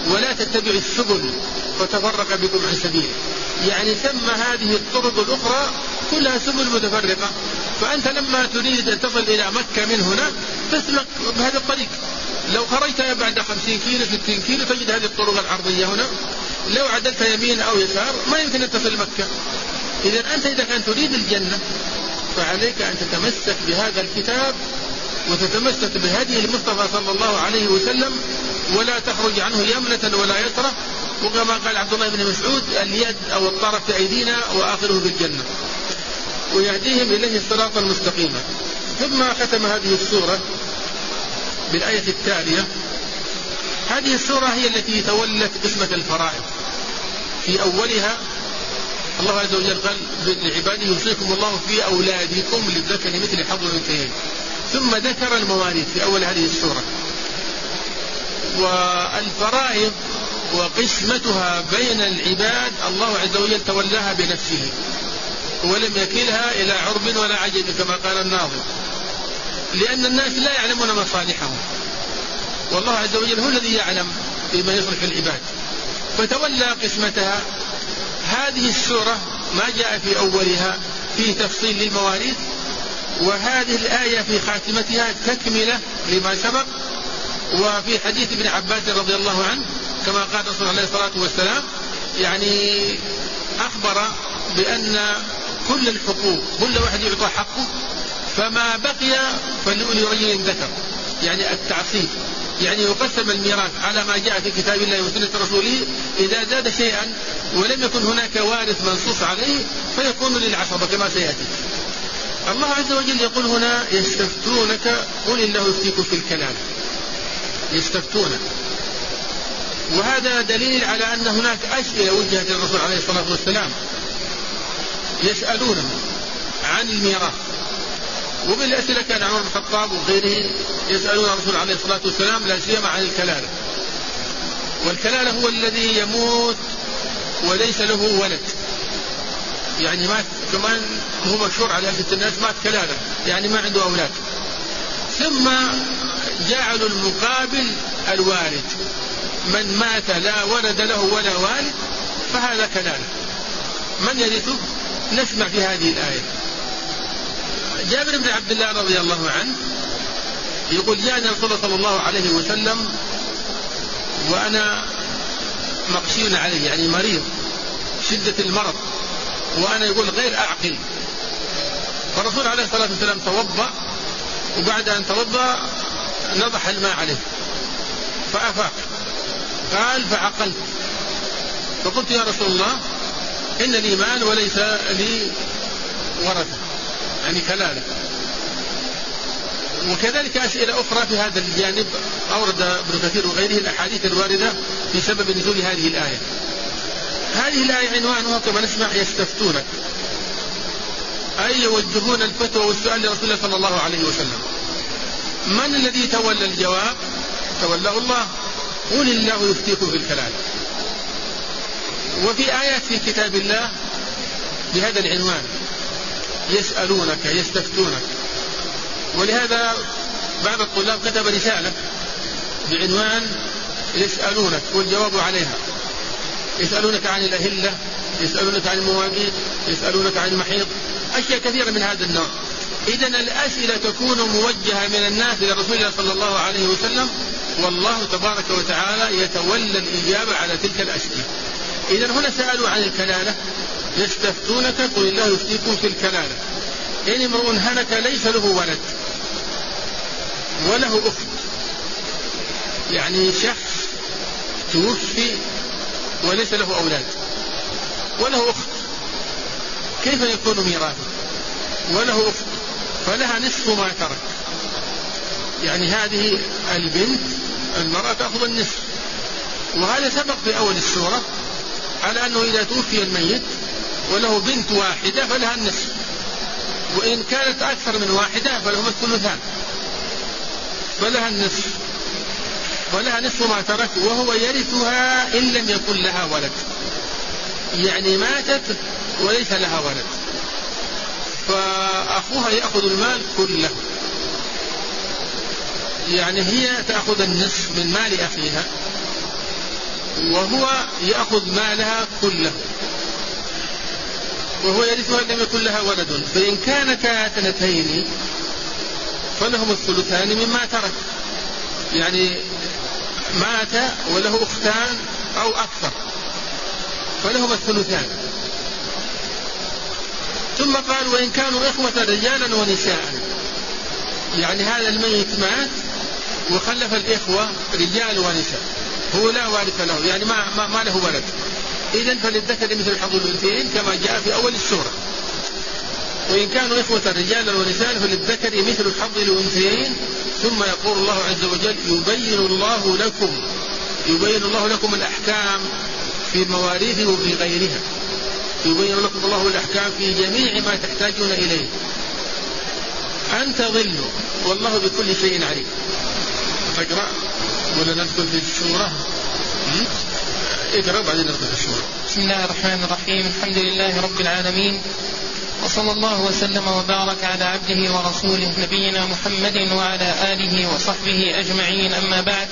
ولا تتبعوا السبل فتفرق بكم عن سبيله. يعني ثم هذه الطرق الأخرى كلها سبل متفرقة، فأنت لما تريد أن تصل إلى مكة من هنا تسلك بهذا الطريق. لو خرجت بعد 50 كيلو 60 كيلو تجد هذه الطرق العرضية هنا، لو عدلت يمين أو يسار ما يمكن أن تصل مكة. إذا أنت إذا كنت تريد الجنة فعليك أن تتمسك بهذا الكتاب وتتمسك بهدي المصطفى صلى الله عليه وسلم، ولا تخرج عنه يمنة ولا يسرة، وكما قال عبد الله بن مسعود: اليد أو الطرف في أيدينا وآخره بالجنة، ويهديهم إليه الصراط المستقيم. ثم ختم هذه السورة بالآية التالية. هذه السورة هي التي تولت قسمة الفرائض. في أولها الله عز وجل قال لعباده: يوصيكم الله في أولادكم للذكر مثل حظ الأنثيين. ثم ذكر المواريث في أول هذه السورة. والفرائض وقسمتها بين العباد الله عز وجل تولاها بنفسه، ولم يكلها إلى عرب ولا عجب كما قال الناظم، لأن الناس لا يعلمون مصالحهم، والله عز وجل هو الذي يعلم بما يصلح العباد، فتولى قسمتها. هذه السورة ما جاء في أولها في تفصيل للمواريث، وهذه الآية في خاتمتها تكملة لما سبق. وفي حديث ابن عباس رضي الله عنه كما قال رسول الله عليه الصلاة والسلام، يعني أخبر بأن كل الحقوق كل واحد يعطى حقه، فما بقي فليؤتي رجل ذكر، يعني التعصيب، يعني يقسم الميراث على ما جاء في كتاب الله وسنة رسوله. إذا زاد شيئا ولم يكن هناك وارث منصوص عليه فيكون للعصبة كما سيأتي. الله عز وجل يقول هنا: يستفتونك قل الله يفتيكم في الكلام. يستفتونك، وهذا دليل على أن هناك أسئلة وجهت للرسول عليه الصلاة والسلام، يسألونه عن الميراث. وبالأسئلة كان عمر بن الخطاب وغيره يسألون الرسول عليه الصلاة والسلام لا سيما عن الكلالة. والكلالة هو الذي يموت وليس له ولد، يعني مات كمان هو مشهور على ألسنة الناس مات كلالة، يعني ما عنده أولاد. ثم جعلوا المقابل الوالد، من مات لا ولد له ولا والد فهذا كلالة. من يرثه؟ نسمع في هذه الآية. جابر بن عبد الله رضي الله عنه يقول: جاءني رسول الله صلى الله عليه وسلم وأنا مقشي عليه، يعني مريض شدة المرض، وأنا يقول غير أعقل. فالرسول عليه الصلاة والسلام توضأ، وبعد أن توضأ نضح الماء عليه فأفاق. قال: فعقلت، فقلت: يا رسول الله إن لي مال وليس لي ورثة، يعني كلالة. وكذلك أسئلة أخرى في هذا الجانب أورد ابن كثير وغيره الأحاديث الواردة في سبب نزول هذه الآية. هذه الآية عنوانها كما نسمع: يستفتونك، أي يوجهون الفتوى والسؤال لرسول الله صلى الله عليه وسلم. من الذي تولى الجواب؟ تولاه الله: قل الله يفتيكم في الكلالة. وفي آيات في كتاب الله بهذا العنوان: يسألونك يستفتونك. ولهذا بعض الطلاب كتب رسالة بعنوان يسألونك والجواب عليها. يسألونك عن الأهلة، يسألونك عن المواقيت، يسألونك عن المحيض، أشياء كثيرة من هذا النوع. إذن الأسئلة تكون موجهة من الناس إلى رسول الله صلى الله عليه وسلم، والله تبارك وتعالى يتولى الإجابة على تلك الأسئلة. إذن هنا سألوا عن الكلالة: يستفتونك قل الله يفتيكم في الكلالة. إن امرؤ هلك ليس له ولد وله أخت، يعني شخص توفي وليس له أولاد وله أخت، كيف يكون ميراثه؟ وله أخت فلها نصف ما ترك، يعني هذه البنت المرأة تأخذ النصف. وهذا سبق في أول السورة على أنه إذا توفي الميت وله بنت واحدة فلها النصف، وإن كانت أكثر من واحدة فلهم الثلثان، فلها النصف، فلها نصف ما ترك، وهو يرثها إن لم يكن لها ولد، يعني ماتت وليس لها ولد، فأخوها يأخذ المال كله، يعني هي تأخذ النصف من مال أخيها وهو يأخذ مالها كله وهو يرثها لم يكن لها ولد، فإن كانتا اثنتين فلهم الثلثان مما ترك، يعني مات وله أختان أو أكثر فلهم الثلثان. ثم قال وإن كانوا إخوة رجالا ونساء، يعني هذا الميت مات وخلف الإخوة رجال ونساء، هو لا وارث له، يعني ما له ولد، إذن فللذكر مثل حظ الأنثيين كما جاء في أول السورة. وإن كانوا إخوة رجالا ونساء فللذكر مثل حظ الأنثيين. ثم يقول الله عز وجل يبين الله لكم الأحكام في مواريث وفي غيرها، يبين لكم الله الأحكام في جميع ما تحتاجون إليه أن تضلوا والله بكل شيء عليم. اقرأ ولا ندخل في السورة؟ اقرأ بعدين ندخل في السورة. بسم الله الرحمن الرحيم. الحمد لله رب العالمين، وصلى الله وسلم وبارك على عبده ورسوله نبينا محمد وعلى آله وصحبه أجمعين، أما بعد.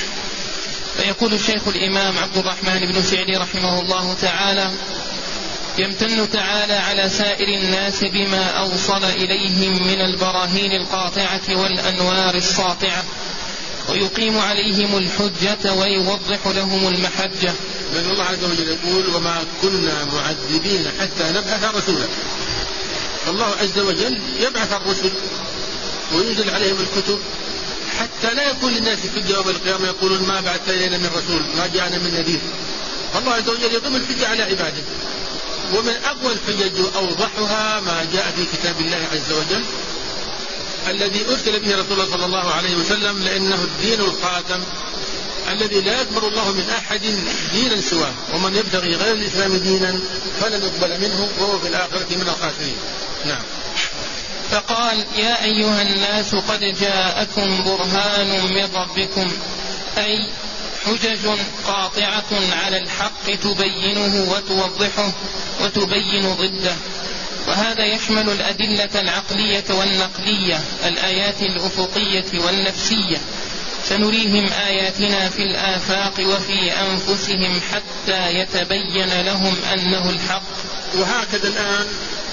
فيقول الشيخ الإمام عبد الرحمن بن سعدي رحمه الله تعالى: يمتن تعالى على سائر الناس بما أوصل إليهم من البراهين القاطعة والأنوار الساطعة، ويقيم عليهم الحجة ويوضح لهم المحجة. لأن الله عز وجل يقول وما كنا معذبين حتى نبعث رسولا، فالله عز وجل يبعث الرسل وينزل عليهم الكتب حتى لا يكون للناس في يوم القيامة يقولون ما بعث إلينا من رسول ما جاءنا من نذير. الله عز وجل يقيم الحجة على عباده، ومن أقوى الحجج وأوضحها ما جاء في كتاب الله عز وجل الذي أرسل به رسول الله صلى الله عليه وسلم، لأنه الدين الخاتم الذي لا يقبل الله من أحد دينا سواه، ومن يبتغي غير الإسلام دينا فلن يقبل منه وهو في الآخرة من الخاسرين. نعم. فقال: يا أيها الناس قد جاءكم برهان من ربكم، أي حجج قاطعة على الحق تبينه وتوضحه وتبين ضده. وهذا يشمل الأدلة العقلية والنقلية، الآيات الأفقية والنفسية. سنريهم آياتنا في الآفاق وفي أنفسهم حتى يتبين لهم أنه الحق. وهكذا الآن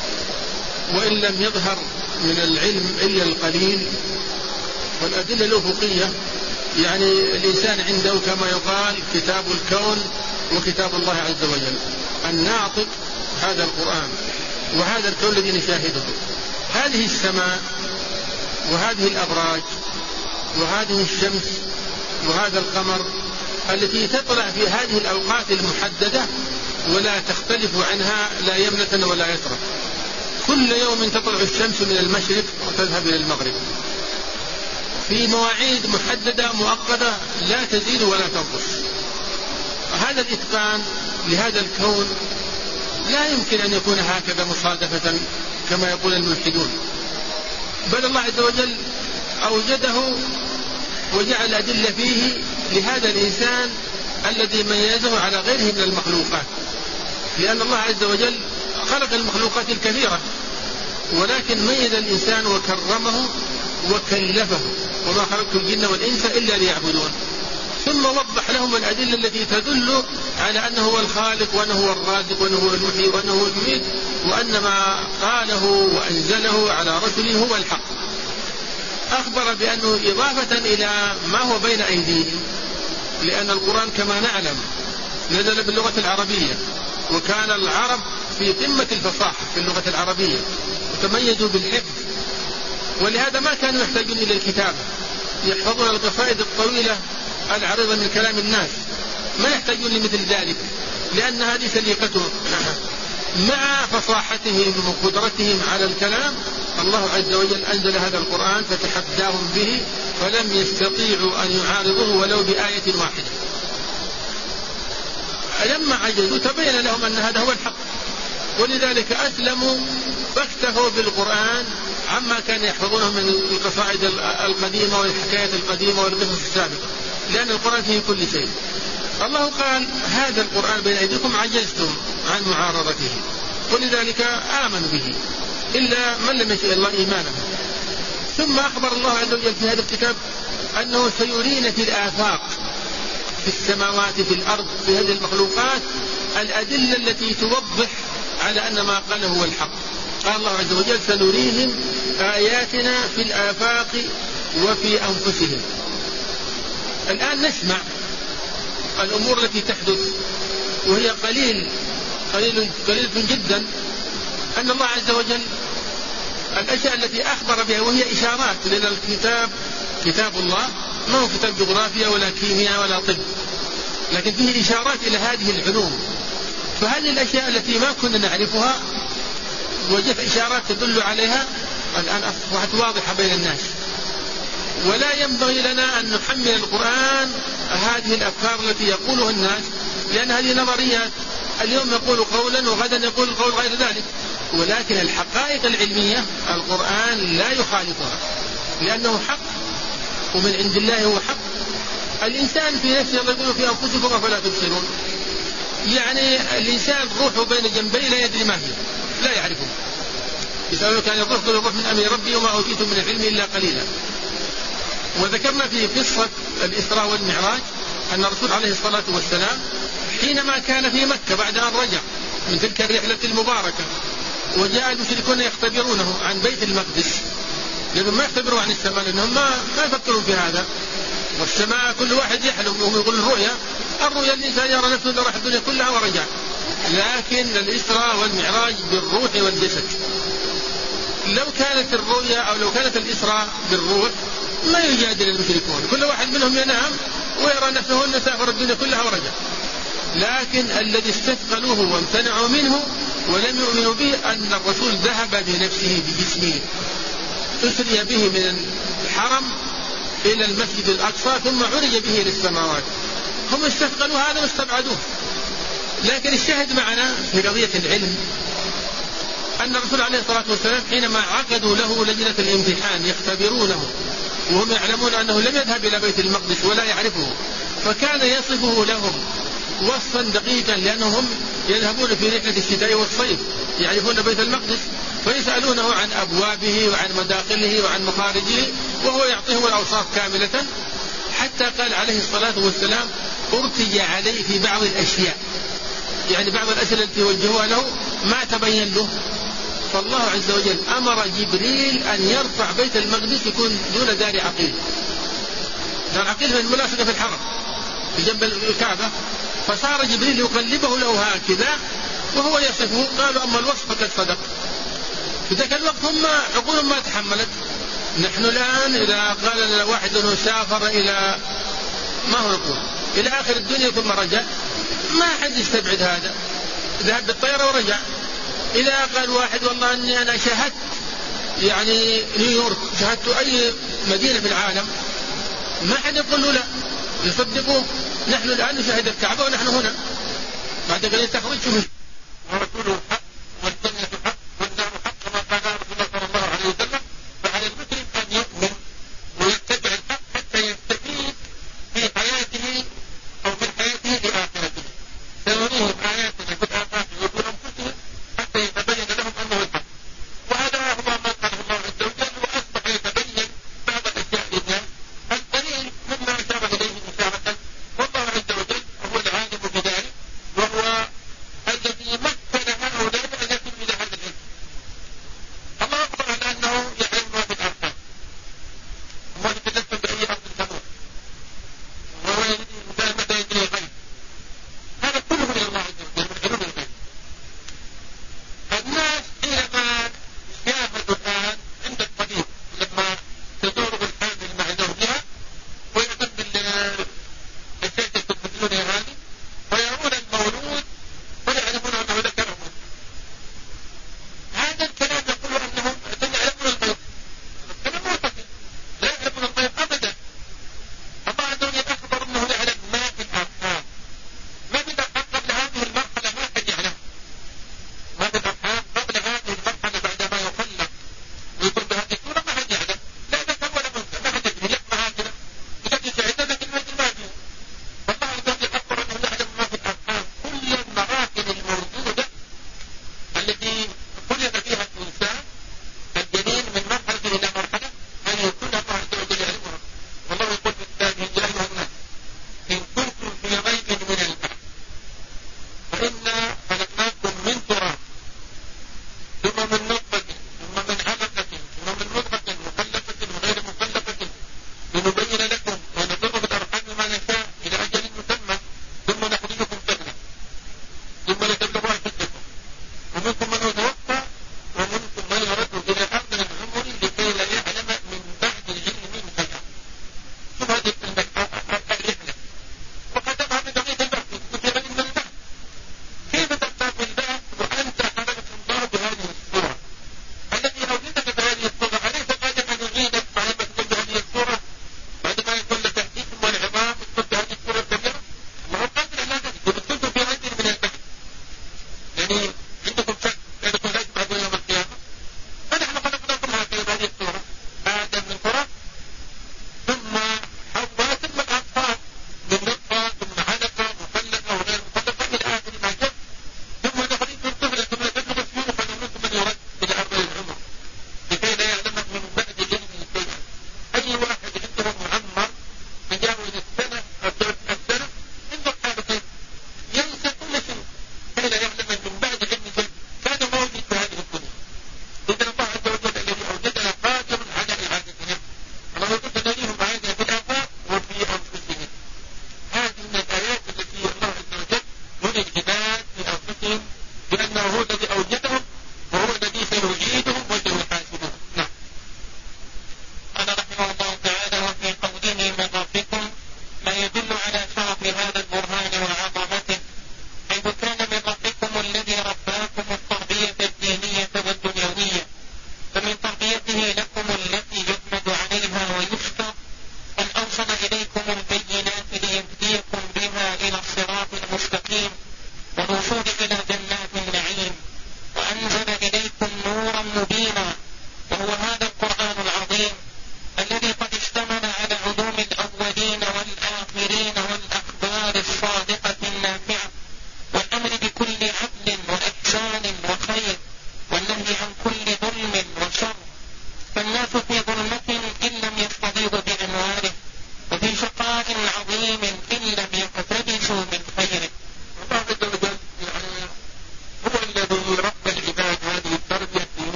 وإن لم يظهر من العلم إلا القليل، والأدلة الأفقية يعني الإنسان عنده كما يقال كتاب الكون وكتاب الله عز وجل، الناطق هذا القرآن وهذا الكون الذي نشاهده، هذه السماء وهذه الأبراج وهذه الشمس وهذا القمر التي تطلع في هذه الأوقات المحددة ولا تختلف عنها لا يمنة ولا يسرى. كل يوم تطلع الشمس من المشرق وتذهب إلى المغرب في مواعيد محددة مؤقتة لا تزيد ولا تنقص. هذا الإتقان لهذا الكون لا يمكن أن يكون هكذا مصادفة كما يقول الملحدون، بل الله عز وجل أوجده وجعل أدلة فيه لهذا الإنسان الذي ميزه على غيره من المخلوقات، لأن الله عز وجل خلق المخلوقات الكثيرة ولكن ميز الإنسان وكرمه وكلفه، وما خلقت الجن والإنس إلا ليعبدون. ثم وضح لهم الأدلة التي تدل على أنه هو الخالق وأنه هو الرازق وأنه هو المحيي وأنه هو المميت، وأن ما قاله وأنزله على رسله هو الحق. أخبر بأنه إضافة إلى ما هو بين أيديهم، لأن القرآن كما نعلم نزل باللغة العربية، وكان العرب في قمة الفصاحة في اللغة العربية وتميزوا بالحفظ، ولهذا ما كانوا يحتاجون إلى الكتابة، يحفظون القصائد الطويلة العريضة من كلام الناس، ما يحتاجون لمثل ذلك لأن هذه سليقتهم. مع فصاحتهم وقدرتهم على الكلام الله عز وجل أنزل هذا القرآن فتحداهم به فلم يستطيعوا أن يعارضوه ولو بآية واحدة. لما عجزوا تبين لهم أن هذا هو الحق، ولذلك أسلموا فاكتفوا بالقرآن عما كان يحفظونه من القصائد القديمة والحكايات القديمة والقصص السابقة، لأن القرآن فيه كل شيء. الله قال هذا القرآن بين أيديكم عجزتم عن معارضته، ولذلك آمنوا به إلا من لم يشاء الله إيمانه. ثم أخبر الله عز وجل في هذا الكتاب أنه سيرينا في الآفاق، في السماوات في الأرض في هذه المخلوقات الأدلة التي توضح على أن ما قاله هو الحق. قال الله عز وجل سنريهم آياتنا في الآفاق وفي أنفسهم. الآن نسمع الأمور التي تحدث وهي قليلة جدا، أن الله عز وجل الأشياء التي أخبر بها وهي إشارات، لأن الكتاب كتاب الله ما هو كتاب جغرافيا ولا كيمياء ولا طب، لكن فيه إشارات إلى هذه العلوم. فهذه الأشياء التي ما كنا نعرفها وجدت إشارات تدل عليها الآن أصبحت واضحة بين الناس. ولا ينبغي لنا أن نحمل القرآن هذه الأفكار التي يقولها الناس، لأن هذه نظريات، اليوم يقول قولا وغدا يقول قول غير ذلك. ولكن الحقائق العلمية القرآن لا يخالفها، لأنه حق ومن عند الله هو حق. الإنسان في نفسه يقول في أنفسكم أفلا تبصرون، يعني الإنسان روحه بين جنبيه لا يدري ما هي، لا يعرفه. يسألونك عن الروح قل الروح من أمر ربي وما أوتيتم من العلم إلا قليلا. وذكرنا في قصة الإسراء والمعراج أن الرسول عليه الصلاة والسلام حينما كان في مكة بعد أن رجع من تلك الرحلة المباركة وجاء المشركون يختبرونه عن بيت المقدس، لأنهم ما يختبروا عن السماء، لأنهم ما يفكرون في هذا. والسماء كل واحد يحلم ويقول الرؤيا الإنسان يرى نفسه إذا راح الدنيا كلها ورجع، لكن الإسراء والمعراج بالروح والجسد. لو كانت الرؤيا أو لو كانت الإسراء بالروح ما يجادل المشركون، كل واحد منهم ينام ويرى نفسه أنه سافر الدنيا كلها ورجع. لكن الذي استثقلوه وامتنعوا منه ولم يؤمنوا به أن الرسول ذهب بنفسه بجسمه، أسري به من الحرم إلى المسجد الأقصى ثم عرج به إلى السماوات. هم استثقلوا هذا واستبعدوه. لكن الشاهد معنا في قضية العلم أن الرسول عليه الصلاة والسلام حينما عقدوا له لجنة الامتحان يختبرونه وهم يعلمون أنه لم يذهب إلى بيت المقدس ولا يعرفه، فكان يصفه لهم وصفا دقيقا، لأنهم يذهبون في رحلة الشتاء والصيف يعرفون بيت المقدس، فيسألونه عن أبوابه وعن مداخله وعن مخارجه وهو يعطيهم الأوصاف كاملة، حتى قال عليه الصلاة والسلام ارتجى عليه في بعض الأشياء، يعني بعض الأسئلة التي وجهوها له ما تبين له. فالله عز وجل أمر جبريل أن يرفع بيت المقدس يكون دون دار عقيل. دار عقيل من الملاصقة في الحرم في جنب الكعبة، فصار جبريل يقلبه له هكذا وهو يصفه. قالوا أما الوصف فقد صدق. في ذاك الوقت هم عقولهم ما تحملت. نحن الآن إذا قال لنا واحد أنه سافر إلى ما هو يقول إلى آخر الدنيا ثم رجع، ما حد يستبعد هذا، ذهب بالطيارة ورجع. إذا قال واحد والله أني أنا شاهدت يعني نيويورك، شاهدت أي مدينة في العالم، ما حد يقول له لا، يصدقوه. نحن الآن نشاهد الكعبة ونحن هنا، بعد قليل تخرج شوف ورسوله حق والجنة حق والنار حق كما قال رسول الله صلى الله عليه وسلم. فعلى المسلم أن يؤمن ويتبع الحق حتى يستفيد في حياته أو من حياته لآخرته. سنريهم آياتنا في الآفاق وفي أنفسهم حتى يتبين لهم أنه الحق. وهذا هو ما قاله الله عز وجل، وأصبح يتبين بعض الأشياء للناس. الدليل مما أشار إليه إشارة، والله عز وجل هو العالم بذلك، وهو الذي مكن هؤلاء أن يصلوا إلى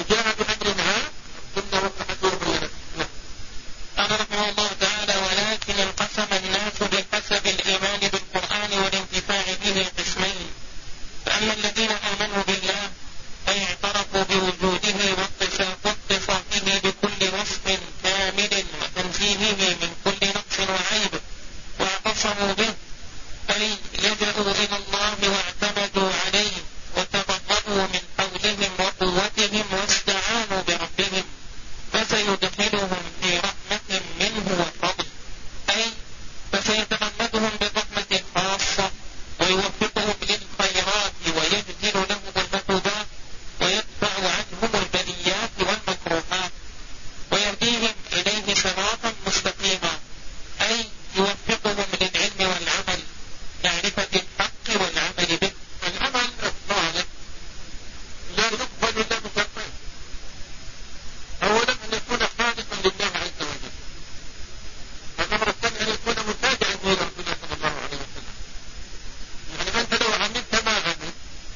وجاء بأمر عام إنه أحد بينه. قال رحمه الله تعالى: ولكن انقسم الناس بحسب الإيمان بالقرآن والانتفاع به قسمين، فأما الذين آمنوا بالله أي اعترفوا بوجوده واتصافه بكل وصف كامل وتنزيهه من كل نقص وعيب واعتصموا به، أي لجأوا إلى الله واعتمدوا عليه وتبرؤوا من حولهم وقوتهم واستعانوا بربهم، فسيدخلهم في رحمة منه وفضل، أي فسيتغمدهم برحمة خاصة ويوفقهم للخيرات ويجزل لهم المثوبات ويدفع عنهم البليات والمكروهات ويهديهم إليه صراطا مستقيما، أي يوفقهم للعلم والعمل، معرفة الحق والعمل به. العمل الصالح لا يقبل إلا بشرطين: أولا أن يكون خالصا لله عز وجل، الأمر الثاني أن يكون متابعا لرسول الله صلى الله عليه وسلم. يعني أنت لو عملت ما عمل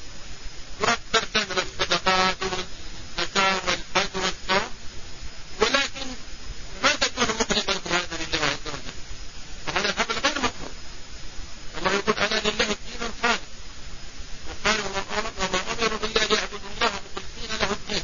وأكثرت من الصدقات والزكاة والحج والصوم ولكن ما تكون مخلصا في هذا لله عز وجل، فهذا العمل غير مقبول. الله يقول: أنا لله الدين الخالص، وقال: وما أمروا إلا ليعبدوا الله مخلصين له الدين.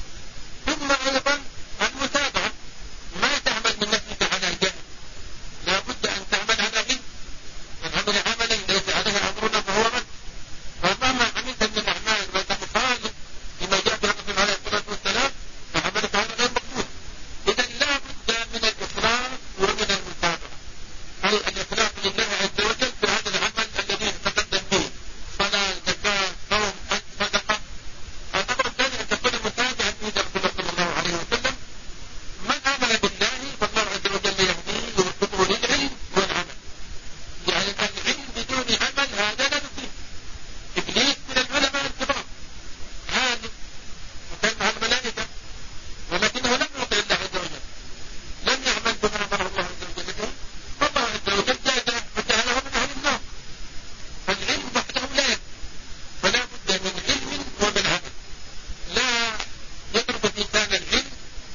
ثم أيضا المتابعة، ما تعمل من نفسك على جهل، لا بد أن تعمل على علم. من عمل عملا ليس عليه أمرنا فهو رد. ومهما عملت من الأعمال وأنت مخالف لما جاء به الرسول عليه الصلاة والسلام فعملك هذا غير مقبول. إذا لا بد من الإخلاص ومن المتابعة، أي الإخلاص لله عز وجل في هذا العمل الذي يتقدم به: صلاة، زكاة، صوم، حج، صدقة. الأمر الثاني أن تكون متابعا في رسول الله صلى الله عليه وسلم. من آمن بالله فالله عز وجل يهديه ويوفقه للعلم والعمل. يعني العلم بدون عمل هذا لا يصيب. إبليس من العلماء الكبار، عالم وكان مع الملائكة، ولكنه لم يطع الله عز وجل، لم يعمل بما أمره الله عز وجل به، فالله عز وجل جعله من أهل النار. فالعلم وحده لا يكفي، فلا بد من علم ومن عمل. لا يترك الإنسان العلم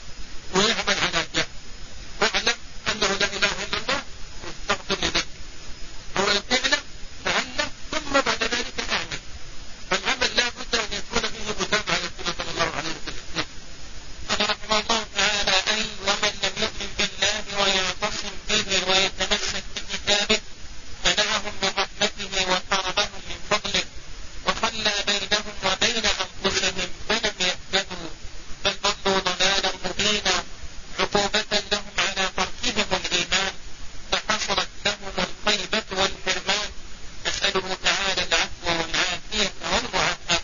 ويعمل على جهل. واعلم أنه لا إله إلا الله واستغفر لذنبك. أولا اعلم، تعلم، ثم بعد ذلك اعمل. فالعمل لا بد أن يكون فيه متابعة للرسول صلى الله عليه وسلم. قال رحمه الله تعالى: أي ومن لم يؤمن بالله ويعتصم به ويتمسك بكتابه منعهم من رحمته وحرمهم من فضله وخلى بينهم وبين أنفسهم فلم يهتدوا بل ضلوا ضلالا مبينا عقوبة لهم على تركهم الإيمان، فحصلت لهم الخيبة والحرمان. نسأله تعالى العفو والعافية والمعافاة.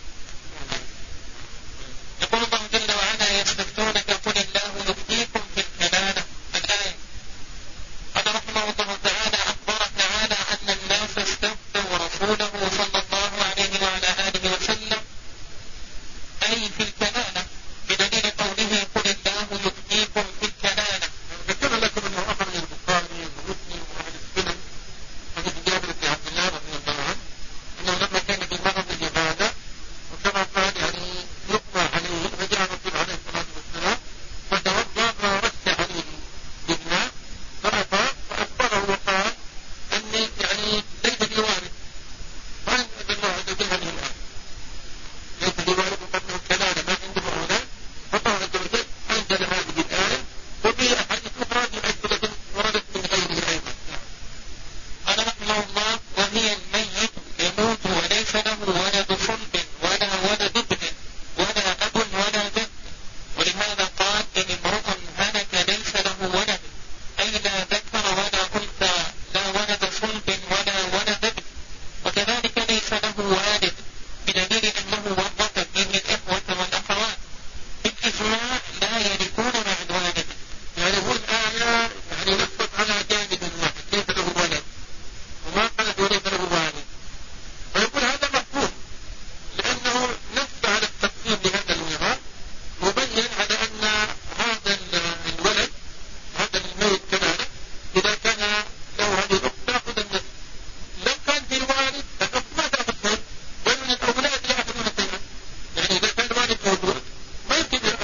يقول الله جل وعلا: يستفتونك قل الله يفتيكم في الكلالة. الآية. قال رحمه الله تعالى: أخبر تعالى أن الناس استفتوا رسوله صلى الله عليه وعلى آله وسلم أي في الكلالة، بدليل قوله: قل الله يفتيكم في الكلالة. ذكر لكم أنه أخرج البخاري ومسلم وأهل السنن حديث جابر بن عبد الله رضي الله عنه أنه لما كان في مرض العبادة وكما قال يعني يقضى عليه، فجاء الرسول عليه الصلاة والسلام فتوضأ ورش عليه بالماء فأفاق فأخبره وقال: أني يعني ليس لي وارث، فأنزل الله عز وجل هذه الآية: ليس لي وارث قبله الكلالة، ما عنده أولاد. فالله عز وجل أنزل هذه الآية، وفي أحاديث أخرى في أمثلة وردت من غيره أيضا. قال رحمه الله: وهي الميت يموت وليس له ولد صلب ولا ولد ابن ولا أب ولا جد، ولهذا قال: إن امرؤ هلك ليس له ولد، أي لا ذكر ولا أنثى، لا ولد صلب ولا ولد ابن، وكذلك ليس له والد، بدليل أنه ورث فيه الإخوة والأخوات بالإجماع لا يرثون مع الوالد. يعني هو الآية يعني نصت على جانب واحد، ليس له ولد، وما قالت وليس له والد. فيقول هذا مفهوم، لأنه نص على التقسيم لهذا الميراث، مبين على أن هذا الولد، هذا الميت كذلك، إذا كان له هذه الأخت تأخذ النصف. لو كان في الوالد الأخت ما تأخذ شيء، بل من الأولاد يأخذون شيئا. يعني إذا كان الوالد موجود ما يمكن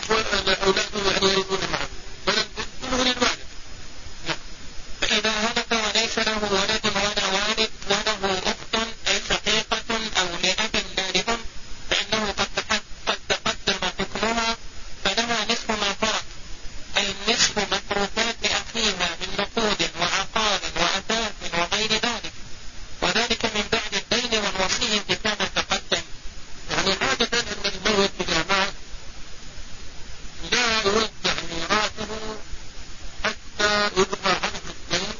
أولاده يعني يرثون معه، بل الجد كله للوالد. فإذا هلك وليس له ولد ولا والد وله أخت أي شقيقة أو لأب لا لأم فإنه قد تقدم حكمها، فلها نصف ما ترك، أي نصف متروكات أخيها من نقود وعقار وأثاث وغير ذلك، وذلك من بعد الدين والوصية كما تقدم. يعني عادة أن الميت إذا مات لا يرجع ميراثه حتى يبقى عنه الدين،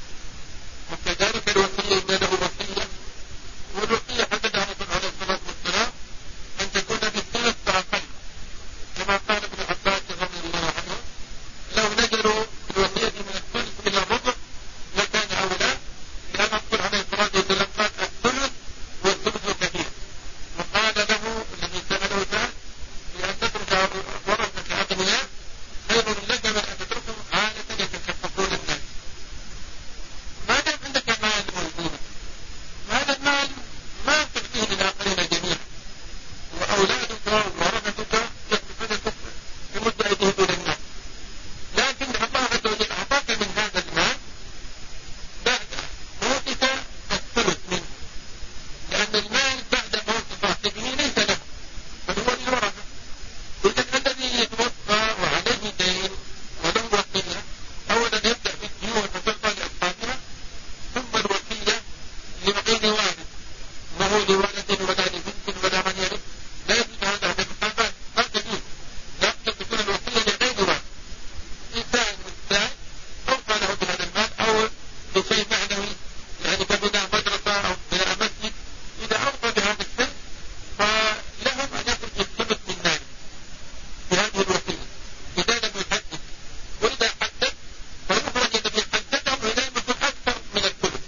وكذلك الوصية إن له وصية، والوصية حددها الرسول عليه الصلاة والسلام أن تكون بالثلث فأقل، كما قال ابن عباس رضي الله عنه: لو نزلوا الوصية من الثلث إلى الربع لكان أولى، لأن الرسول عليه الصلاة والسلام قال الثلث والثلث كثير، وقال له الذي سأله سأل: لأن تترك ورثة أغنياء خير لك من أن تتركهم عالة يتكففون الناس. ما دام عندك مال موجود، هذا المال ما تعطيه للآخرين جميعا، وأولادك وورثتك يكفونك بمد أيديهم دون الناس، لكن الله عز وجل أعطاك من هذا المال بعد موتك الثلث منه، لأن المال بعد موت صاحبه ليس له بل هو للورثة. إذا الذي يتوفى وعليه دين وله وصية أولا يبدأ بالديون وتلقى لأصحابها، ثم الوصية لغير وارث، ما هو لولد ولا لبنت ولا من يرث، لا يجوز هذا عند الصحابة، ما تجوز، لا تكون الوصية لغير وارث. إنسان مستعد أوصى له بهذا المال أو بشيء معنوي، يعني كبناء مدرسة أو بناء مسجد، إذا أوصى بهذا الشيء فلهم أن يخرج الثلث من ماله بهذه الوصية إذا لم يحدد، وإذا حدد فيخرج الذي حدده إلى يكون أكثر من الثلث.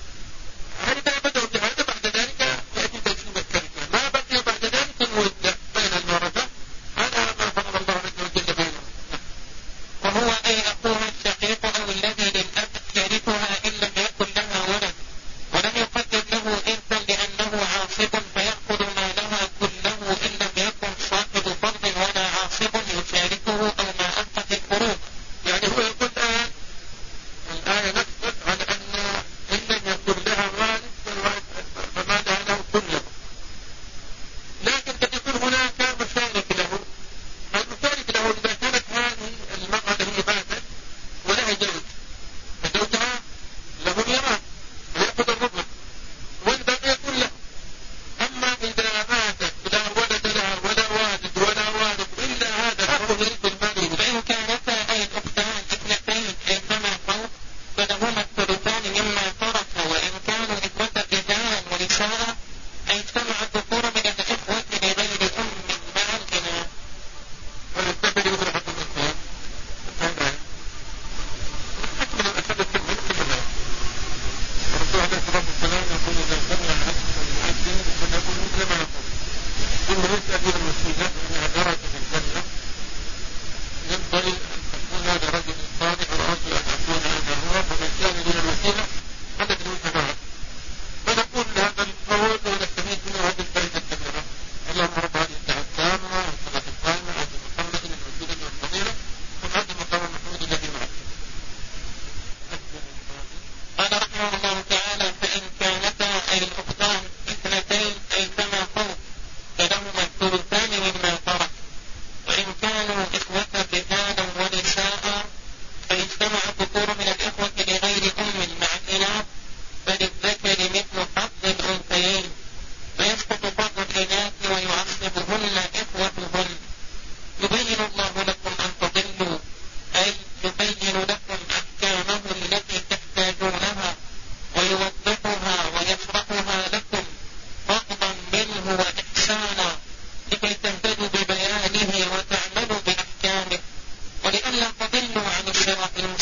إذا بدأوا بهذا بعد ذلك يأتي تقسيم التركة، ما بقي بعد ذلك يوزع بين الورثة على ما فرض الله عز وجل بينهم. وهو أي أخوها الشقيق أو الذي للأب يرثها إن لم يكن لها ولد ولم يقدر له إرثا لأنه عاصب فيأخذ ما لها كله إن لم يكن صاحب فرض ولا عاصب يشاركه أو ما أنفت الفروض. يعني هو يقول الآية نقصد على أن إن لم يكن لها والد فما لها له كله، لكن قد يكون هناك مشارك له. المشارك له إذا كانت هذه المرأة التي ماتت ولها زوج، فزوجها له ميراث ويأخذ الربع والباقي يكون له. أما إذا ماتت لا ولد لها ولا والد ولا والد إلا هذا فهو يرث المال. فإن كانتا أي الأختان اثنتين أي كما فوق فلهما الثلثان مما ترك، وإن كانوا إخوة رجالا ونساء أي اجتمع الذكور من الإخوة لغير أم مع الإناث. والسبب يقول حتى الإنسان هذا أكمل الأسباب كلها كلها. الرسول عليه الصلاة والسلام يقول إذا سمع العبد المؤذن فليقول مثل ما يقول: ثم يسأل إلى الوسيلة أنها درجة في الجنة، ينبغي أن تكون هذا رجل صالح وأرجو أن أكون هذا هو، فمن كان من الوسيلة هذا بالمتابعة. فنقول هذا القول ونستفيد منه هذه الفائدة الكبيرة. اللهم رب هذه الدعوة التامة والصلاة القائمة على محمد الوسيلة والفضيلة وهذا المقام المحمود الذي معه. قال رحمه الله تعالى: فإن كانتا أي الأختان اثنتين أي كما فوق فلهما الثلثان مما ترك، وإن كانوا إخوة رجالا ونساء فاجتمع الذكور من الإخوة لغير أم مع الإناث فللذكر مثل حظ الأنثيين، فيسقط فرض الإناث ويعصبهن إخوتهن. يبين الله لكم أن تضلوا، أي يبين لكم أحكامه التي تحتاجونها ويوضحها ويشرحها لكم فضلا منه وإحسانا لكي تهتدوا ببيانه وتعملوا بأحكامه، ولئلا تضلوا عن الصراط